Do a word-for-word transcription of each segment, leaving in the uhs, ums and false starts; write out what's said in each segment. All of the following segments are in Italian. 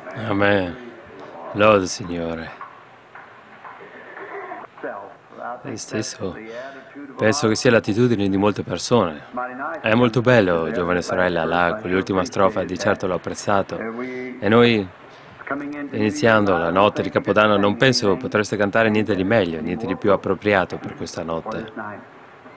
Amen. Lode, Signore. E stesso penso che sia l'attitudine di molte persone. È molto bello, giovane sorella, là, quell'ultima strofa, di certo l'ho apprezzato. E noi, iniziando la notte di Capodanno, non penso potreste cantare niente di meglio, niente di più appropriato per questa notte.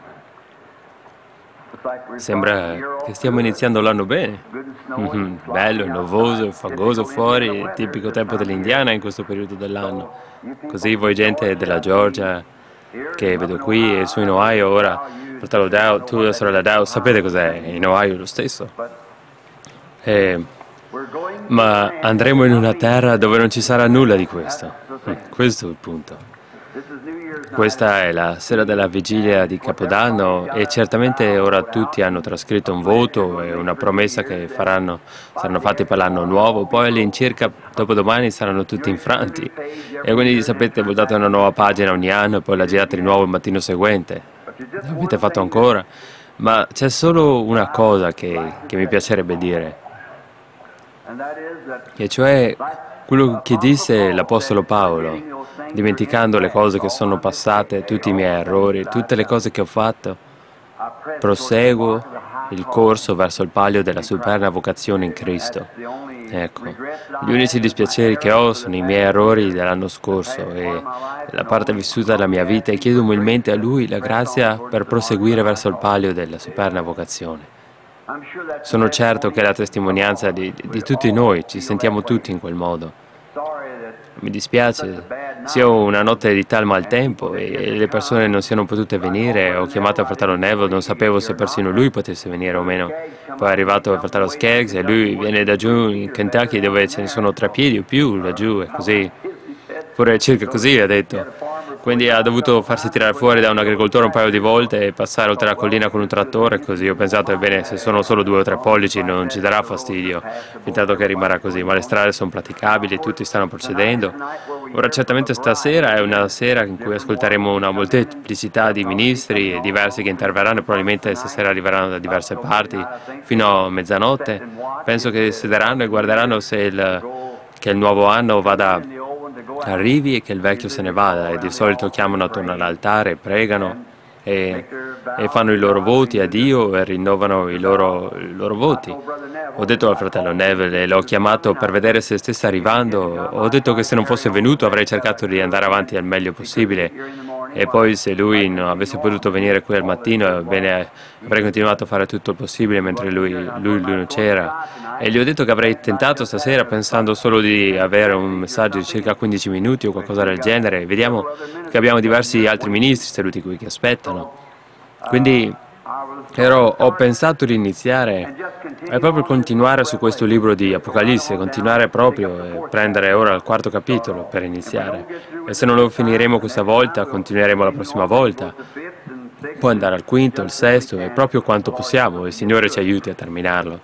Sembra che stiamo iniziando l'anno bene. Mhm, bello, novoso, fangoso fuori, tipico tempo dell'Indiana in questo periodo dell'anno. Così voi gente della Georgia, che vedo qui e su in Ohio ora, fratello Dow, tu e la sorella Dow, sapete cos'è? In Ohio lo stesso. E... Ma andremo in una terra dove non ci sarà nulla di questo. Mm, Questo è il punto. Questa è la sera della vigilia di Capodanno e certamente ora tutti hanno trascritto un voto e una promessa che faranno, saranno fatti per l'anno nuovo, poi all'incirca dopodomani saranno tutti infranti. E quindi sapete, votate una nuova pagina ogni anno e poi la girate di nuovo il mattino seguente. L'avete fatto ancora? Ma c'è solo una cosa che, che mi piacerebbe dire, e cioè quello che disse l'Apostolo Paolo, dimenticando le cose che sono passate, tutti i miei errori, tutte le cose che ho fatto, proseguo il corso verso il palio della superna vocazione in Cristo. Ecco, gli unici dispiaceri che ho sono i miei errori dell'anno scorso e la parte vissuta della mia vita e chiedo umilmente a Lui la grazia per proseguire verso il palio della superna vocazione. Sono certo che è la testimonianza di, di tutti noi, ci sentiamo tutti in quel modo. Mi dispiace, sia una notte di tal maltempo e le persone non siano potute venire. Ho chiamato il fratello Neville, non sapevo se persino lui potesse venire o meno. Poi è arrivato il fratello Skeggs e lui viene da giù in Kentucky dove ce ne sono tre piedi o più laggiù e così. Pure circa così ha detto. Quindi ha dovuto farsi tirare fuori da un agricoltore un paio di volte e passare oltre la collina con un trattore, così ho pensato, ebbene, se sono solo due o tre pollici non ci darà fastidio, fintanto che rimarrà così, ma le strade sono praticabili, tutti stanno procedendo. Ora certamente stasera è una sera in cui ascolteremo una molteplicità di ministri e diversi che interverranno e probabilmente stasera arriveranno da diverse parti fino a mezzanotte. Penso che siederanno e guarderanno se il, che il nuovo anno vada arrivi e che il vecchio se ne vada, e di solito chiamano attorno all'altare, pregano e, e fanno i loro voti a Dio e rinnovano i loro, i loro voti. Ho detto al fratello Neville e l'ho chiamato per vedere se stesse arrivando. Ho detto che se non fosse venuto avrei cercato di andare avanti al meglio possibile e poi se lui non avesse potuto venire qui al mattino, ebbene, avrei continuato a fare tutto il possibile mentre lui, lui, lui non c'era. E gli ho detto che avrei tentato stasera pensando solo di avere un messaggio di circa quindici minuti o qualcosa del genere. Vediamo che abbiamo diversi altri ministri seduti qui che aspettano. Quindi ero, ho pensato di iniziare e proprio continuare su questo libro di Apocalisse, continuare proprio e prendere ora il quarto capitolo per iniziare. E se non lo finiremo questa volta, continueremo la prossima volta. Poi andare al quinto, al sesto e proprio quanto possiamo. Il Signore ci aiuti a terminarlo.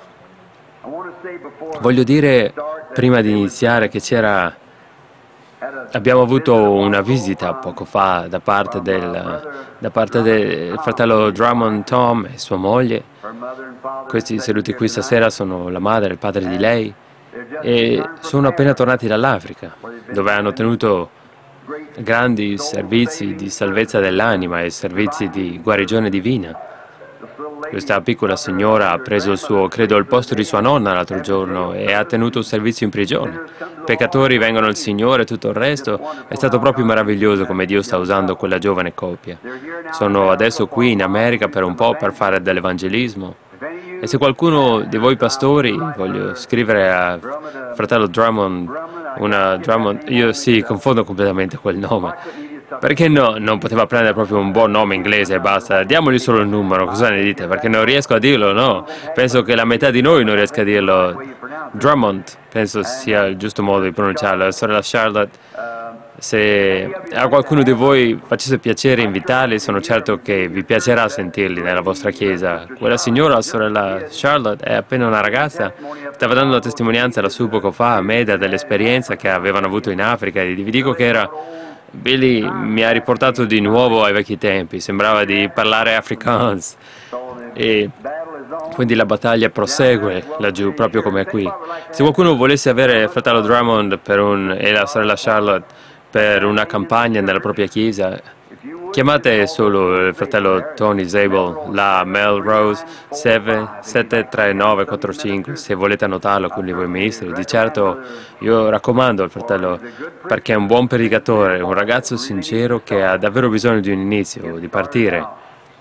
Voglio dire, prima di iniziare, che c'era... Abbiamo avuto una visita poco fa da parte del, da parte del fratello Drummond Tom e sua moglie. Questi seduti qui stasera sono la madre e il padre di lei e sono appena tornati dall'Africa, dove hanno tenuto grandi servizi di salvezza dell'anima e servizi di guarigione divina. Questa piccola signora ha preso il suo, credo, il posto di sua nonna l'altro giorno e ha tenuto un servizio in prigione. Peccatori vengono al Signore e tutto il resto. È stato proprio meraviglioso come Dio sta usando quella giovane coppia. Sono adesso qui in America per un po' per fare dell'evangelismo. E se qualcuno di voi pastori, voglio scrivere a fratello Drummond, una Drummond, io sì, confondo completamente quel nome. Perché no? Non poteva prendere proprio un buon nome inglese e basta. Diamogli solo il numero, cosa ne dite? Perché non riesco a dirlo, no? Penso che la metà di noi non riesca a dirlo. Drummond, penso sia il giusto modo di pronunciarlo. La sorella Charlotte, se a qualcuno di voi facesse piacere invitarli, sono certo che vi piacerà sentirli nella vostra chiesa. Quella signora, la sorella Charlotte, è appena una ragazza. Stava dando la testimonianza lassù poco fa a me dell'esperienza che avevano avuto in Africa e vi dico che era... Billy mi ha riportato di nuovo ai vecchi tempi, sembrava di parlare afrikaans. E Quindi la battaglia prosegue laggiù, proprio come qui. Se qualcuno volesse avere il fratello Drummond per un, e la sorella Charlotte per una campagna nella propria chiesa, chiamate solo il fratello Tony Zabel, la Melrose sette tre nove quattro cinque, se volete annotarlo con i voi ministri. Di certo io raccomando il fratello perché è un buon predicatore, un ragazzo sincero che ha davvero bisogno di un inizio, di partire.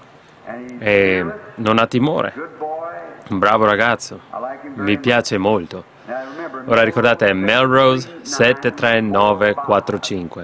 E non ha timore. Un bravo ragazzo. Mi piace molto. Ora ricordate Melrose sette tre nove quattro cinque.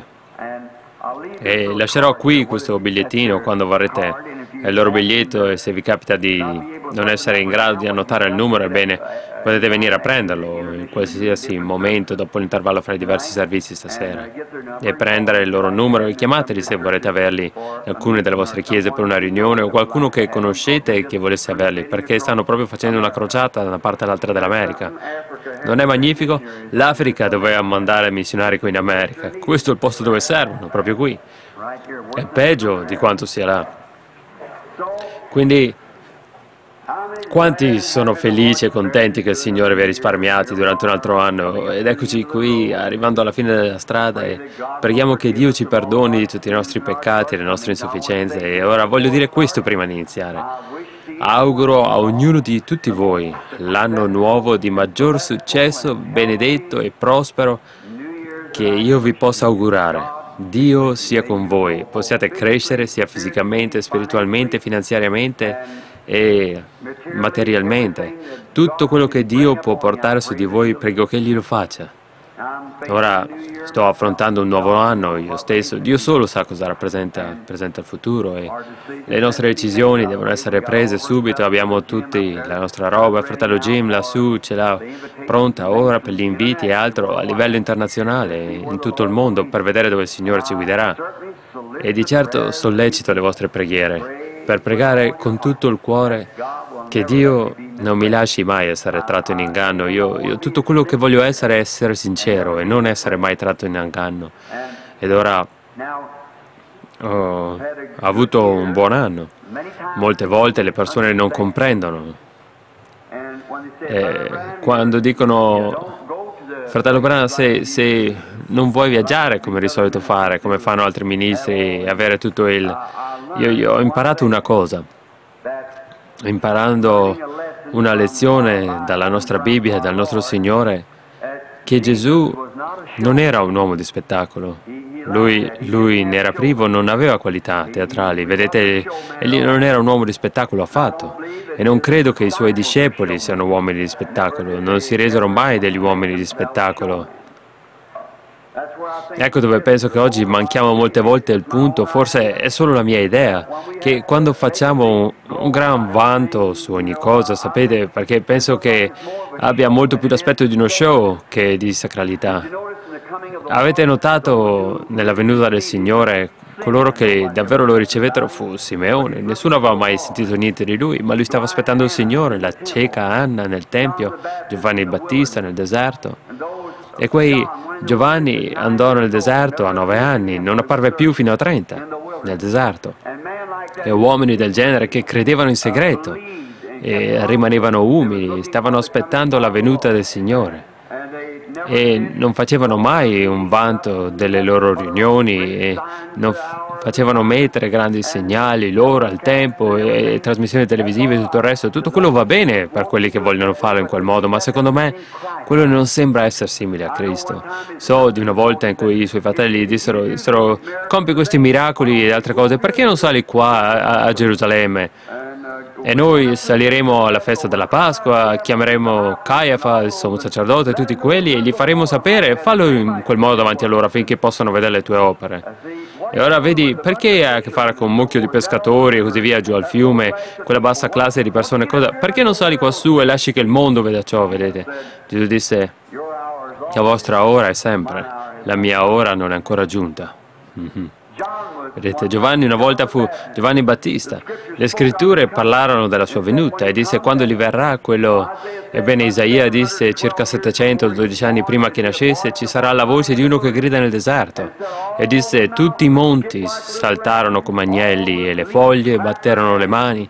E lascerò qui questo bigliettino quando vorrete il loro biglietto e se vi capita di non essere in grado di annotare il numero, ebbene, potete venire a prenderlo in qualsiasi momento dopo l'intervallo fra i diversi servizi stasera e prendere il loro numero e chiamateli se vorrete averli in alcune delle vostre chiese per una riunione o qualcuno che conoscete e che volesse averli, perché stanno proprio facendo una crociata da una parte all'altra dell'America. Non è magnifico? L'Africa doveva mandare missionari qui in America. Questo è il posto dove servono, proprio qui. È peggio di quanto sia là. Quindi, quanti sono felici e contenti che il Signore vi ha risparmiati durante un altro anno? Ed eccoci qui, arrivando alla fine della strada e preghiamo che Dio ci perdoni di tutti i nostri peccati e le nostre insufficienze. E ora voglio dire questo prima di iniziare. Auguro a ognuno di tutti voi l'anno nuovo di maggior successo, benedetto e prospero che io vi possa augurare. Dio sia con voi, possiate crescere sia fisicamente, spiritualmente, finanziariamente e materialmente. Tutto quello che Dio può portare su di voi, prego che Egli lo faccia. Ora sto affrontando un nuovo anno io stesso. Dio solo sa cosa rappresenta, rappresenta il futuro e le nostre decisioni devono essere prese subito. Abbiamo tutti la nostra roba, il fratello Jim lassù ce l'ha pronta ora per gli inviti e altro a livello internazionale in tutto il mondo per vedere dove il Signore ci guiderà. E di certo sollecito le vostre preghiere per pregare con tutto il cuore che Dio non mi lasci mai essere tratto in inganno. Io, io tutto quello che voglio essere è essere sincero e non essere mai tratto in inganno. Ed ora ho avuto un buon anno. Molte volte le persone non comprendono. E quando dicono, fratello Branham, se, se non vuoi viaggiare come di solito fare, come fanno altri ministri, avere tutto il... Io, io ho imparato una cosa. Imparando una lezione dalla nostra Bibbia e dal nostro Signore, che Gesù non era un uomo di spettacolo. Lui, lui ne era privo, non aveva qualità teatrali. Vedete, egli non era un uomo di spettacolo affatto. E non credo che i suoi discepoli siano uomini di spettacolo. Non si resero mai degli uomini di spettacolo. Ecco dove penso che oggi manchiamo molte volte il punto, forse è solo la mia idea, che quando facciamo un gran vanto su ogni cosa, sapete, perché penso che abbia molto più l'aspetto di uno show che di sacralità. Avete notato nella venuta del Signore, coloro che davvero lo ricevettero fu Simeone, nessuno aveva mai sentito niente di lui, ma lui stava aspettando il Signore, la cieca Anna nel Tempio, Giovanni il Battista nel deserto. E quei Giovanni andò nel deserto a nove anni, non apparve più fino a trenta nel deserto. E uomini del genere che credevano in segreto e rimanevano umili, stavano aspettando la venuta del Signore. E non facevano mai un vanto delle loro riunioni e non facevano mettere grandi segnali loro al tempo e, e trasmissioni televisive e tutto il resto. Tutto quello va bene per quelli che vogliono farlo in quel modo, ma secondo me quello non sembra essere simile a Cristo. So di una volta in cui i suoi fratelli dissero, dissero compi questi miracoli e altre cose, perché non sali qua a, a Gerusalemme? E noi saliremo alla festa della Pasqua, chiameremo Caiafa, il sommo sacerdote, tutti quelli, e gli faremo sapere, fallo in quel modo davanti a loro affinché possano vedere le tue opere. E ora vedi, perché hai a che fare con un mucchio di pescatori e così via giù al fiume, quella bassa classe di persone, cosa? Perché non sali quassù e lasci che il mondo veda ciò, vedete? Gesù disse, la vostra ora è sempre, la mia ora non è ancora giunta. Mm-hmm. Vedete, Giovanni una volta fu Giovanni Battista. Le scritture parlarono della sua venuta e disse quando gli verrà quello... Ebbene, Isaia disse circa settecentododici anni prima che nascesse ci sarà la voce di uno che grida nel deserto. E disse tutti i monti saltarono come agnelli e le foglie batterono le mani.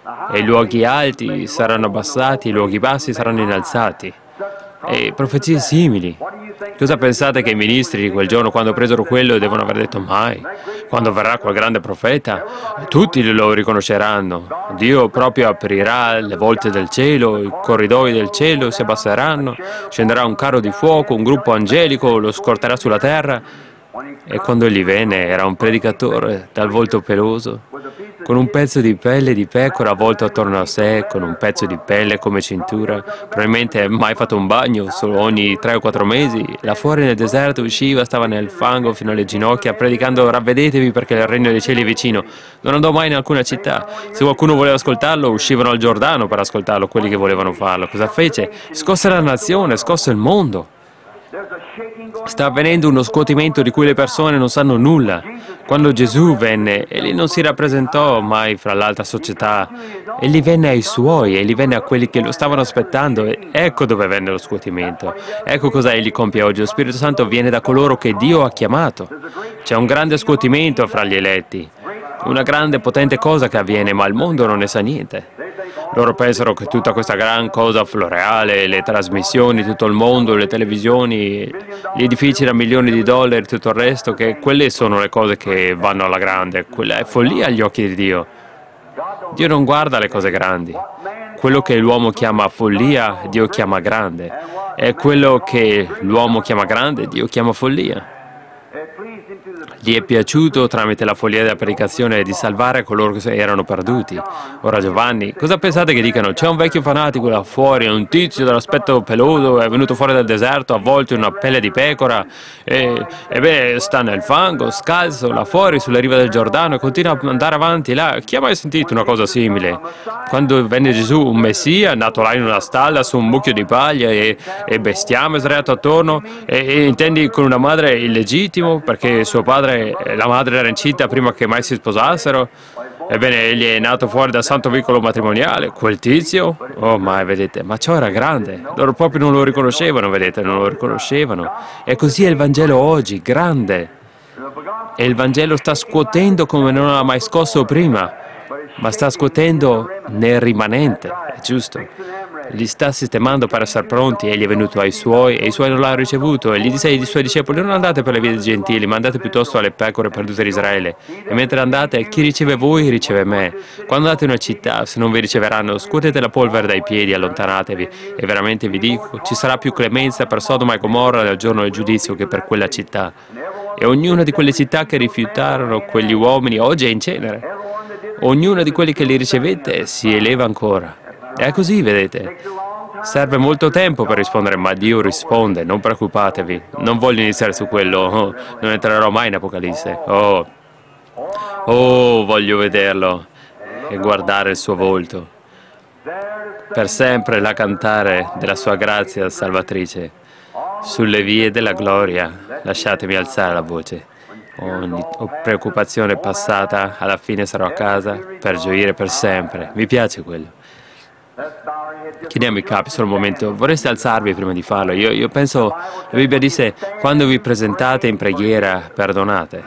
e i luoghi alti saranno abbassati, i luoghi bassi saranno innalzati. E profezie simili. Cosa pensate che i ministri di quel giorno, quando presero quello, devono aver detto mai? Quando verrà quel grande profeta, tutti lo riconosceranno. Dio proprio aprirà le volte del cielo, i corridoi del cielo si abbasseranno, scenderà un carro di fuoco, un gruppo angelico lo scorterà sulla terra. E quando egli venne era un predicatore dal volto peloso, con un pezzo di pelle di pecora avvolto attorno a sé, con un pezzo di pelle come cintura, probabilmente mai fatto un bagno, solo ogni tre o quattro mesi. Là fuori nel deserto usciva, stava nel fango fino alle ginocchia, predicando ravvedetevi perché il regno dei cieli è vicino. Non andò mai in alcuna città. Se qualcuno voleva ascoltarlo, uscivano al Giordano per ascoltarlo, quelli che volevano farlo. Cosa fece? Scosse la nazione, scosse il mondo. Sta avvenendo uno scuotimento di cui le persone non sanno nulla. Quando Gesù venne, egli non si rappresentò mai fra l'alta società. Egli venne ai suoi, egli venne a quelli che lo stavano aspettando. E ecco dove venne lo scuotimento. Ecco cosa egli compie oggi. Lo Spirito Santo viene da coloro che Dio ha chiamato. C'è un grande scuotimento fra gli eletti. Una grande potente cosa che avviene, ma il mondo non ne sa niente. Loro pensano che tutta questa gran cosa floreale, le trasmissioni, tutto il mondo, le televisioni, gli edifici da milioni di dollari, tutto il resto, che quelle sono le cose che vanno alla grande. Quella è follia agli occhi di Dio. Dio non guarda le cose grandi. Quello che l'uomo chiama follia, Dio chiama grande. E quello che l'uomo chiama grande, Dio chiama follia. Gli è piaciuto, tramite la follia della predicazione, di salvare coloro che erano perduti. Ora Giovanni, cosa pensate che dicano? C'è un vecchio fanatico là fuori, un tizio dall'aspetto peloso, è venuto fuori dal deserto avvolto in una pelle di pecora, e, e beh, sta nel fango, scalzo, là fuori, sulle rive del Giordano, e continua ad andare avanti là. Chi ha mai sentito una cosa simile? Quando venne Gesù, un Messia, nato là in una stalla, su un mucchio di paglia, e, e bestiame sdraiato attorno, e, e intendi con una madre illegittimo, perché suo padre e la madre era incinta prima che mai si sposassero. Ebbene, egli è nato fuori dal santo vincolo matrimoniale. Quel tizio? Oh, ma vedete, ma ciò era grande. Loro proprio non lo riconoscevano, vedete, non lo riconoscevano. E così è il Vangelo oggi, grande. E il Vangelo sta scuotendo come non ha mai scosso prima, ma sta scuotendo nel rimanente, è giusto. Li sta sistemando per essere pronti. Egli è venuto ai suoi e i suoi non l'hanno ricevuto. E gli disse ai suoi discepoli: non andate per le vie dei gentili, ma andate piuttosto alle pecore perdute di Israele. E mentre andate, chi riceve voi riceve me. Quando andate in una città, se non vi riceveranno, scuotete la polvere dai piedi, allontanatevi. E veramente vi dico, ci sarà più clemenza per Sodoma e Gomorra nel giorno del giudizio che per quella città. E ognuna di quelle città che rifiutarono quegli uomini oggi è in cenere. Ognuna di quelli che li ricevette si eleva ancora. È così, vedete. Serve molto tempo per rispondere, ma Dio risponde, non preoccupatevi. Non voglio iniziare su quello, oh, non entrerò mai in Apocalisse. Oh, oh, voglio vederlo e guardare il suo volto. Per sempre la cantare della sua grazia salvatrice. Sulle vie della gloria, lasciatemi alzare la voce. Ogni preoccupazione passata, alla fine sarò a casa per gioire per sempre. Mi piace quello. Chiniamo i capi solo un momento. Vorreste alzarvi prima di farlo? Io, io penso, la Bibbia dice, quando vi presentate in preghiera, perdonate.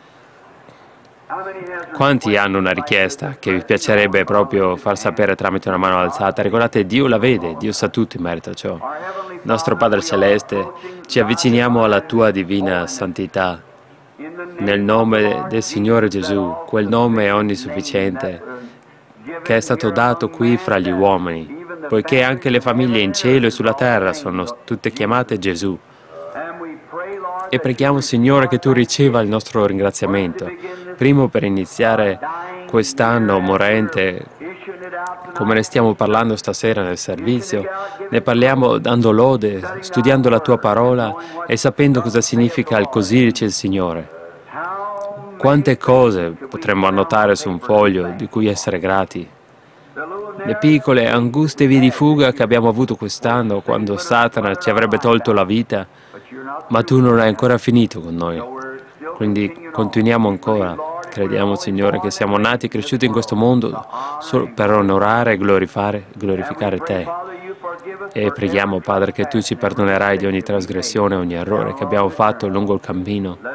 Quanti hanno una richiesta che vi piacerebbe proprio far sapere tramite una mano alzata? Ricordate, Dio la vede, Dio sa tutto in merito a ciò. Nostro Padre Celeste, ci avviciniamo alla tua divina santità. Nel nome del Signore Gesù, quel nome onnisufficiente che è stato dato qui fra gli uomini, poiché anche le famiglie in cielo e sulla terra sono tutte chiamate Gesù. E preghiamo, Signore, che tu riceva il nostro ringraziamento. Primo, per iniziare quest'anno morente, come ne stiamo parlando stasera nel servizio, ne parliamo dando lode, studiando la tua parola e sapendo cosa significa il così dice il Signore. Quante cose potremmo annotare su un foglio di cui essere grati. Le piccole, anguste vie di fuga che abbiamo avuto quest'anno, quando Satana ci avrebbe tolto la vita, ma tu non hai ancora finito con noi. Quindi continuiamo ancora. Crediamo, Signore, che siamo nati e cresciuti in questo mondo solo per onorare e glorificare, glorificare Te. E preghiamo, Padre, che Tu ci perdonerai di ogni trasgressione, ogni errore che abbiamo fatto lungo il cammino.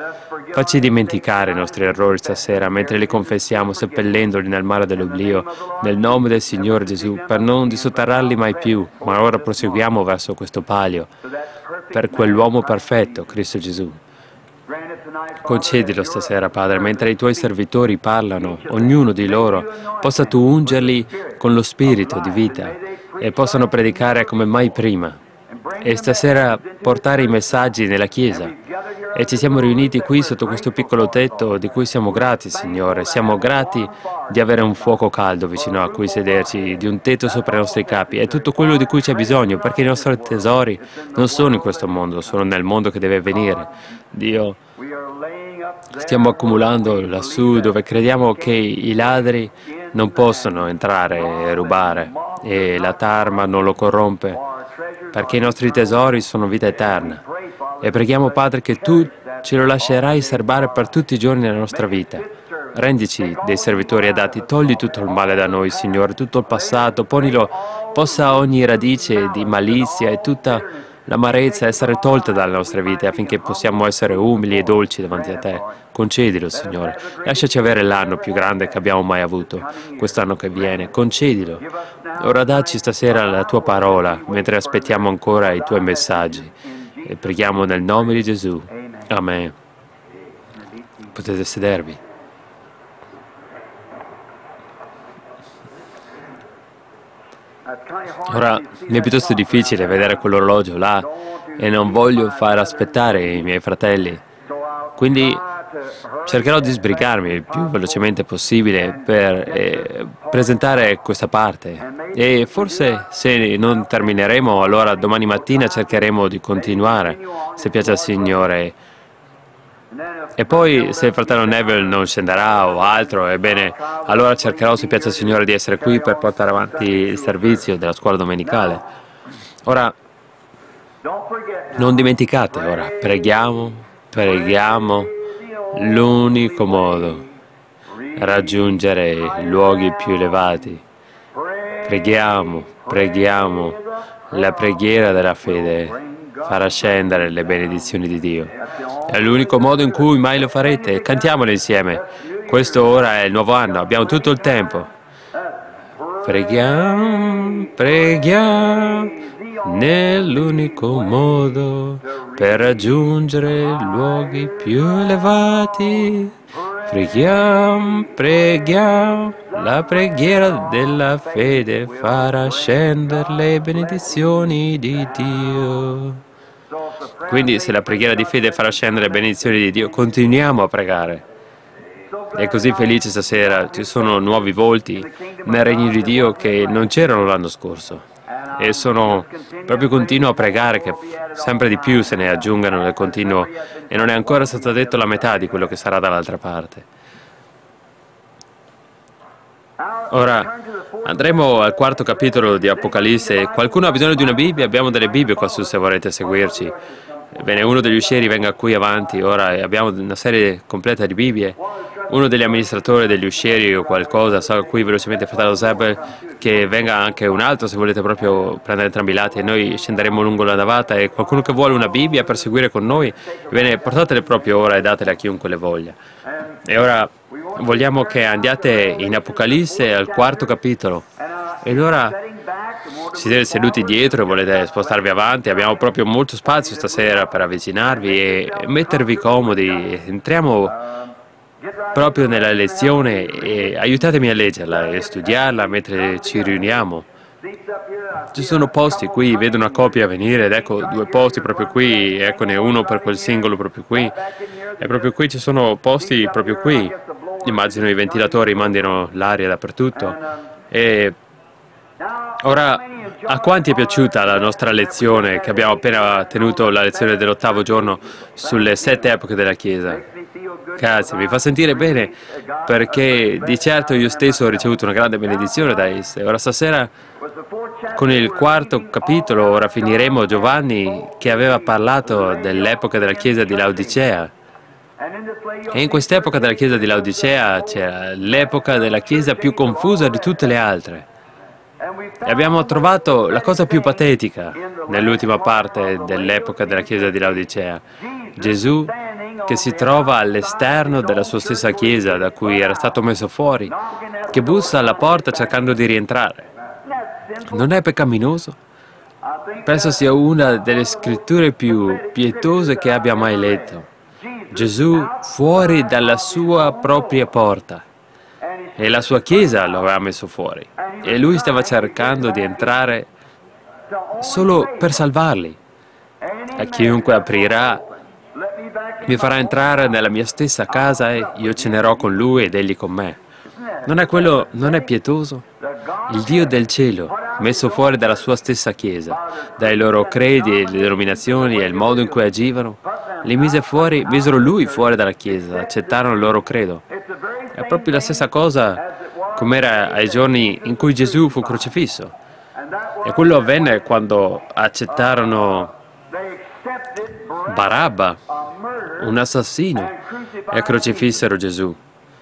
Facci dimenticare i nostri errori stasera mentre li confessiamo, seppellendoli nel mare dell'oblio, nel nome del Signore Gesù, per non dissotterrarli mai più, ma ora proseguiamo verso questo palio, per quell'uomo perfetto, Cristo Gesù. Concedilo stasera, Padre, mentre i Tuoi servitori parlano, ognuno di loro, possa Tu ungerli con lo Spirito di vita e possano predicare come mai prima. E stasera portare i messaggi nella Chiesa. E ci siamo riuniti qui sotto questo piccolo tetto di cui siamo grati, Signore. Siamo grati di avere un fuoco caldo vicino a cui sederci, di un tetto sopra i nostri capi. È tutto quello di cui c'è bisogno, perché i nostri tesori non sono in questo mondo, sono nel mondo che deve venire. Dio, stiamo accumulando lassù dove crediamo che i ladri non possono entrare e rubare e la tarma non lo corrompe, perché i nostri tesori sono vita eterna. E preghiamo, Padre, che Tu ce lo lascerai serbare per tutti i giorni della nostra vita. Rendici dei servitori adatti, togli tutto il male da noi, Signore, tutto il passato, ponilo, possa ogni radice di malizia e tutta l'amarezza essere tolta dalle nostre vite affinché possiamo essere umili e dolci davanti a Te. Concedilo, Signore. Lasciaci avere l'anno più grande che abbiamo mai avuto, quest'anno che viene. Concedilo. Ora dacci stasera la Tua parola, mentre aspettiamo ancora i Tuoi messaggi. E preghiamo nel nome di Gesù. Amen. Potete sedervi. Ora, mi è piuttosto difficile vedere quell'orologio là e non voglio far aspettare i miei fratelli. Quindi cercherò di sbrigarmi il più velocemente possibile per eh, presentare questa parte. E forse se non termineremo, allora domani mattina cercheremo di continuare, se piace al Signore. E poi se il fratello Neville non scenderà o altro, ebbene, allora cercherò, se piace al Signore, di essere qui per portare avanti il servizio della scuola domenicale. Ora, non dimenticate, ora, preghiamo, preghiamo, l'unico modo raggiungere luoghi più elevati. Preghiamo, preghiamo, la preghiera della fede farà scendere le benedizioni di Dio. È l'unico modo in cui mai lo farete. Cantiamolo insieme. Questo ora è il nuovo anno, abbiamo tutto il tempo. Preghiamo, preghiamo, nell'unico modo per raggiungere luoghi più elevati. Preghiamo, preghiamo, la preghiera della fede farà scendere le benedizioni di Dio. Quindi se la preghiera di fede farà scendere le benedizioni di Dio, continuiamo a pregare. È così felice stasera, ci sono nuovi volti nel regno di Dio che non c'erano l'anno scorso. E sono proprio continuo a pregare che sempre di più se ne aggiungano nel continuo, e non è ancora stata detta la metà di quello che sarà dall'altra parte. Ora andremo al quarto capitolo di Apocalisse. Qualcuno ha bisogno di una Bibbia? Abbiamo delle Bibbie qua su se vorrete seguirci. Bene, uno degli uscieri venga qui avanti. Ora abbiamo una serie completa di Bibbie. Uno degli amministratori degli uscieri o qualcosa, so qui velocemente il fratello Zebel, che venga anche un altro se volete proprio prendere entrambi i lati, e noi scenderemo lungo la navata. E qualcuno che vuole una Bibbia per seguire con noi, bene, portatele proprio ora e datele a chiunque le voglia. E ora vogliamo che andiate in Apocalisse al quarto capitolo. E allora siete seduti dietro e volete spostarvi avanti, abbiamo proprio molto spazio stasera per avvicinarvi e mettervi comodi. Entriamo proprio nella lezione e aiutatemi a leggerla e studiarla mentre ci riuniamo. Ci sono posti qui, vedo una coppia venire ed ecco due posti proprio qui, eccone uno per quel singolo proprio qui, e proprio qui ci sono posti proprio qui. Immagino i ventilatori mandino l'aria dappertutto. E ora, a quanti è piaciuta la nostra lezione che abbiamo appena tenuto, la lezione dell'ottavo giorno sulle sette epoche della Chiesa? Grazie, mi fa sentire bene perché di certo io stesso ho ricevuto una grande benedizione da esse. Ora stasera con il quarto capitolo, ora finiremo Giovanni che aveva parlato dell'epoca della Chiesa di Laodicea. E in quest'epoca della Chiesa di Laodicea c'era l'epoca della Chiesa più confusa di tutte le altre. E abbiamo trovato la cosa più patetica nell'ultima parte dell'epoca della Chiesa di Laodicea. Gesù che si trova all'esterno della sua stessa chiesa da cui era stato messo fuori, che bussa alla porta cercando di rientrare. Non è peccaminoso? Penso sia una delle scritture più pietose che abbia mai letto. Gesù fuori dalla sua propria porta. E la sua chiesa lo aveva messo fuori. E lui stava cercando di entrare solo per salvarli. A chiunque aprirà, mi farà entrare nella mia stessa casa e io cenerò con lui ed egli con me. Non è quello, non è pietoso? Il Dio del cielo, messo fuori dalla sua stessa chiesa, dai loro credi, le denominazioni e il modo in cui agivano, li mise fuori, misero lui fuori dalla chiesa, accettarono il loro credo. È proprio la stessa cosa come era ai giorni in cui Gesù fu crocifisso. E quello avvenne quando accettarono Barabba, un assassino, e crocifissero Gesù.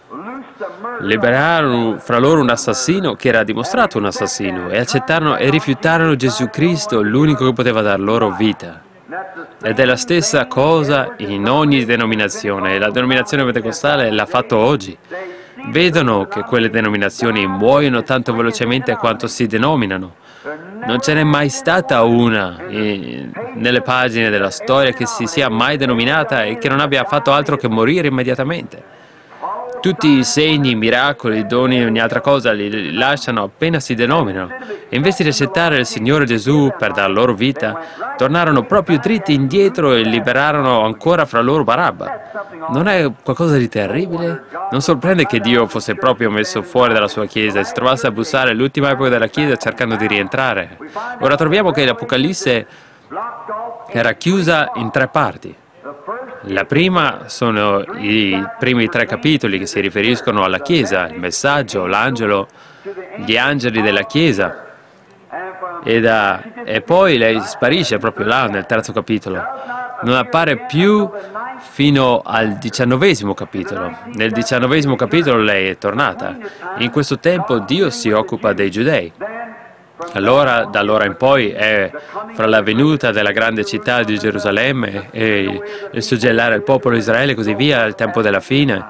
Liberarono fra loro un assassino che era dimostrato un assassino e accettarono e rifiutarono Gesù Cristo, l'unico che poteva dar loro vita. Ed è la stessa cosa in ogni denominazione, e la denominazione pentecostale l'ha fatto oggi. Vedono che quelle denominazioni muoiono tanto velocemente quanto si denominano. Non ce n'è mai stata una eh, nelle pagine della storia che si sia mai denominata e che non abbia fatto altro che morire immediatamente. Tutti i segni, i miracoli, i doni e ogni altra cosa li lasciano appena si denominano. E invece di accettare il Signore Gesù per dar loro vita, tornarono proprio dritti indietro e liberarono ancora fra loro Barabba. Non è qualcosa di terribile? Non sorprende che Dio fosse proprio messo fuori dalla sua Chiesa e si trovasse a bussare all'ultima epoca della Chiesa cercando di rientrare. Ora troviamo che l'Apocalisse era chiusa in tre parti. La prima sono i primi tre capitoli che si riferiscono alla Chiesa, il messaggio, l'angelo, gli angeli della Chiesa. E, da, e poi lei sparisce proprio là nel terzo capitolo. Non appare più fino al diciannovesimo capitolo. Nel diciannovesimo capitolo lei è tornata. In questo tempo Dio si occupa dei giudei. Allora, da allora in poi, è fra la venuta della grande città di Gerusalemme e il suggellare il popolo di Israele e così via, il tempo della fine.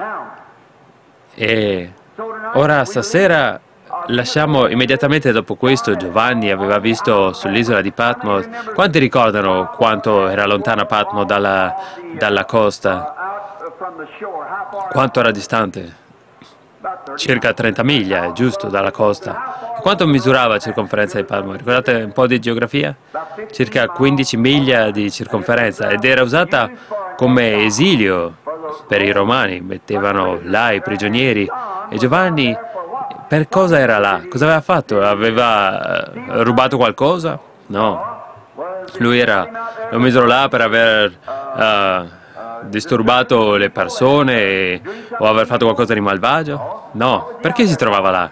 E ora stasera lasciamo immediatamente dopo questo. Giovanni aveva visto sull'isola di Patmos. Quanti ricordano quanto era lontana Patmos dalla, dalla costa? Quanto era distante? Circa trenta miglia, giusto, dalla costa. Quanto misurava la circonferenza di Patmos? Ricordate un po' di geografia? Circa quindici miglia di circonferenza ed era usata come esilio per i romani. Mettevano là i prigionieri. E Giovanni, per cosa era là? Cosa aveva fatto? Aveva rubato qualcosa? No. Lui era, lo misero là per aver uh, disturbato le persone e, o aver fatto qualcosa di malvagio? No. Perché si trovava là?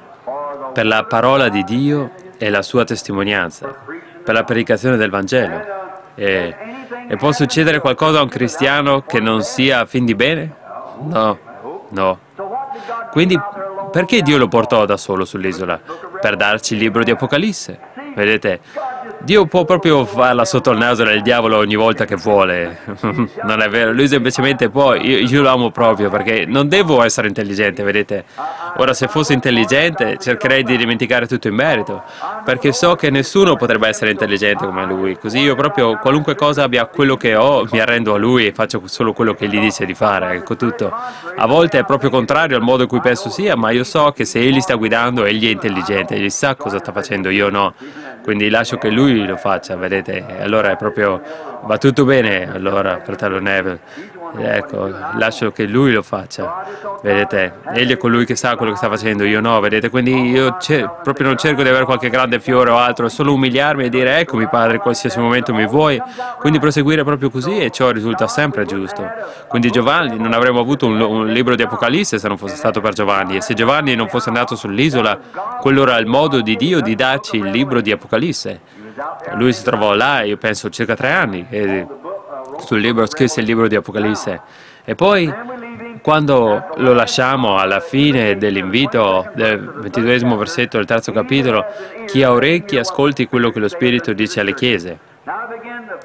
Per la parola di Dio e la sua testimonianza, per la predicazione del Vangelo. E, e può succedere qualcosa a un cristiano che non sia a fin di bene? No, no. Quindi perché Dio lo portò da solo sull'isola? Per darci il libro di Apocalisse. Vedete? Dio può proprio farla sotto il naso del diavolo ogni volta che vuole. Non è vero, lui semplicemente può. Io, io lo amo proprio perché non devo essere intelligente, vedete? Ora, se fossi intelligente cercherei di dimenticare tutto in merito, perché so che nessuno potrebbe essere intelligente come lui. Così io proprio, qualunque cosa abbia quello che ho, mi arrendo a lui e faccio solo quello che gli dice di fare, ecco tutto. A volte è proprio contrario al modo in cui penso sia, ma io so che se egli sta guidando, egli è intelligente, egli sa cosa sta facendo, io no. Quindi lascio che lui lo faccia, vedete? Allora è proprio, va tutto bene, allora, fratello Neville. Ecco, lascio che lui lo faccia, vedete? Egli è colui che sa quello che sta facendo, io no, vedete? Quindi io proprio non cerco di avere qualche grande fiore o altro, è solo umiliarmi e dire, eccomi Padre, in qualsiasi momento mi vuoi. Quindi proseguire proprio così e ciò risulta sempre giusto. Quindi Giovanni, non avremmo avuto un, un libro di Apocalisse se non fosse stato per Giovanni. E se Giovanni non fosse andato sull'isola, quello era il modo di Dio di darci il libro di Apocalisse. Lui si trovò là, io penso, circa tre anni. E sul libro scrisse il libro di Apocalisse. E poi, quando lo lasciamo alla fine dell'invito del ventiduesimo versetto del terzo capitolo, chi ha orecchi ascolti quello che lo Spirito dice alle chiese.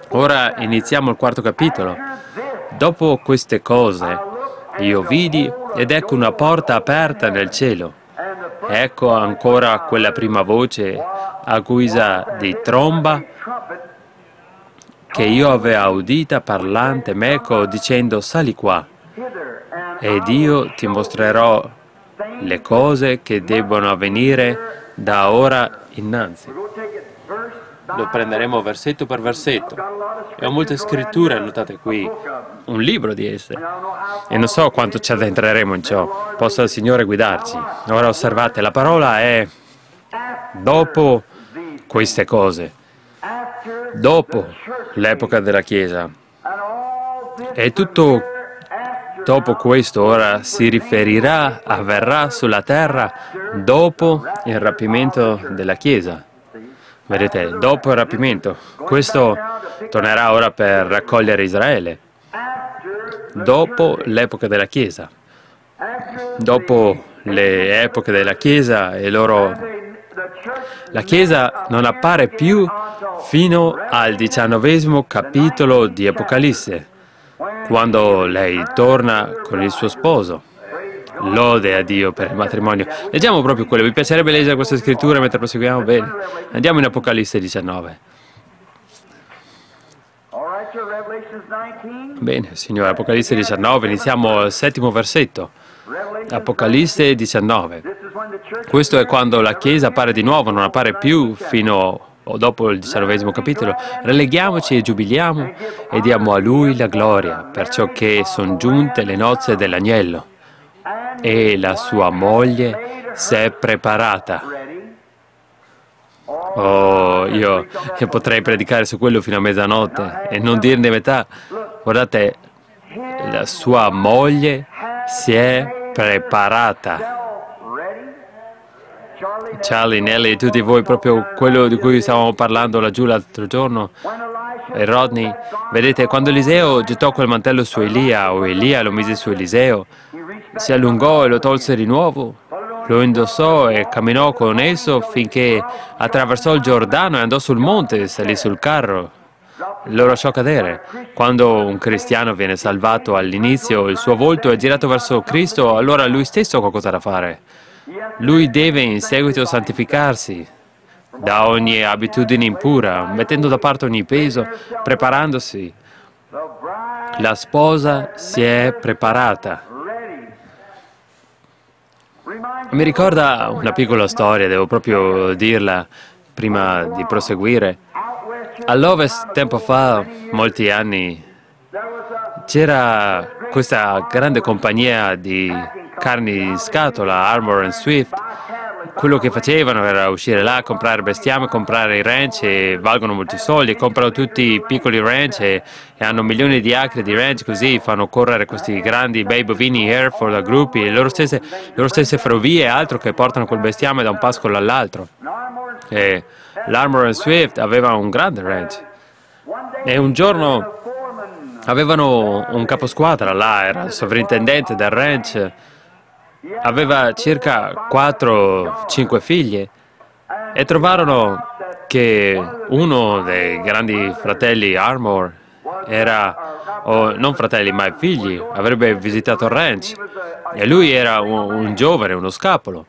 Ora iniziamo il quarto capitolo. Dopo queste cose, io vidi ed ecco una porta aperta nel cielo. Ecco ancora quella prima voce a guisa di tromba che io aveva udita parlante meco dicendo: sali qua, ed io ti mostrerò le cose che debbono avvenire da ora innanzi. Lo prenderemo versetto per versetto. E ho molte scritture annotate qui, un libro di esse. E non so quanto ci addentreremo in ciò. Possa il Signore guidarci. Ora osservate, la parola è dopo queste cose, dopo l'epoca della Chiesa. E tutto dopo questo ora si riferirà, avverrà sulla terra dopo il rapimento della Chiesa. Vedete, dopo il rapimento, questo tornerà ora per raccogliere Israele. Dopo l'epoca della Chiesa, dopo le epoche della Chiesa e loro... La Chiesa non appare più fino al diciannovesimo capitolo di Apocalisse, quando lei torna con il suo sposo. Lode a Dio per il matrimonio. Leggiamo proprio quello. Vi piacerebbe leggere questa scrittura mentre proseguiamo? Bene. Andiamo in Apocalisse diciannove. Bene, Signore, Apocalisse diciannove, iniziamo il settimo versetto. Apocalisse diciannove. Questo è quando la Chiesa appare di nuovo, non appare più fino o dopo il diciannovesimo capitolo. Rallegriamoci e giubiliamo e diamo a Lui la gloria, perciò che sono giunte le nozze dell'agnello e la sua moglie si è preparata. Oh, io, io potrei predicare su quello fino a mezzanotte e non dirne metà. Guardate, la sua moglie si è preparata. Charlie, Nelly e tutti voi, proprio quello di cui stavamo parlando laggiù l'altro giorno, e Rodney, vedete, quando Eliseo gettò quel mantello su Elia, o Elia lo mise su Eliseo, si allungò e lo tolse di nuovo, lo indossò e camminò con esso finché attraversò il Giordano e andò sul monte e salì sul carro. Lo lasciò cadere. Quando un cristiano viene salvato all'inizio, il suo volto è girato verso Cristo, allora lui stesso ha qualcosa da fare. Lui deve in seguito santificarsi da ogni abitudine impura, mettendo da parte ogni peso, preparandosi. La sposa si è preparata. Mi ricorda una piccola storia, devo proprio dirla prima di proseguire. All'Ovest, tempo fa, molti anni, c'era questa grande compagnia di carni in scatola, Armour and Swift. Quello che facevano era uscire là, comprare bestiame, comprare i ranch, e valgono molti soldi, comprano tutti i piccoli ranch e, e hanno milioni di acri di ranch, così fanno correre questi grandi bei bovini Hereford a gruppi, le loro stesse, le loro stesse ferrovie e altro che portano quel bestiame da un pascolo all'altro. E l'Armour and Swift aveva un grande ranch e un giorno avevano un caposquadra là, era il sovrintendente del ranch, aveva circa quattro cinque figlie e trovarono che uno dei grandi fratelli Armour era, o non fratelli ma figli, avrebbe visitato il ranch e lui era un, un giovane, uno scapolo.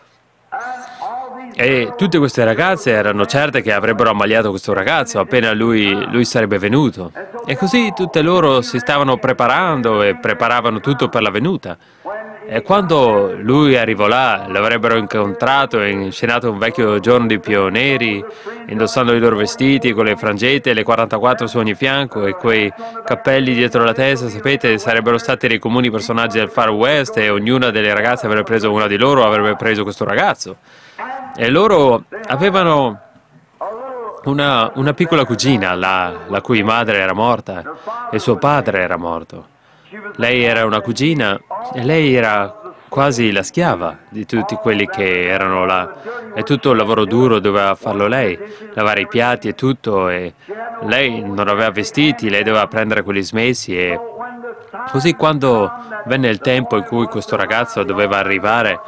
E tutte queste ragazze erano certe che avrebbero ammaliato questo ragazzo appena lui, lui sarebbe venuto. E così tutte loro si stavano preparando e preparavano tutto per la venuta. E quando lui arrivò là, l'avrebbero incontrato e inscenato un vecchio giorno di pionieri, indossando i loro vestiti con le frangette e le quarantaquattro su ogni fianco e quei cappelli dietro la testa, sapete, sarebbero stati dei comuni personaggi del Far West e ognuna delle ragazze avrebbe preso una di loro, avrebbe preso questo ragazzo. E loro avevano una, una piccola cugina, la, la cui madre era morta e suo padre era morto. Lei era una cugina e lei era quasi la schiava di tutti quelli che erano là. E tutto il lavoro duro doveva farlo lei, lavare i piatti e tutto. E lei non aveva vestiti, lei doveva prendere quelli smessi. E così quando venne il tempo in cui questo ragazzo doveva arrivare,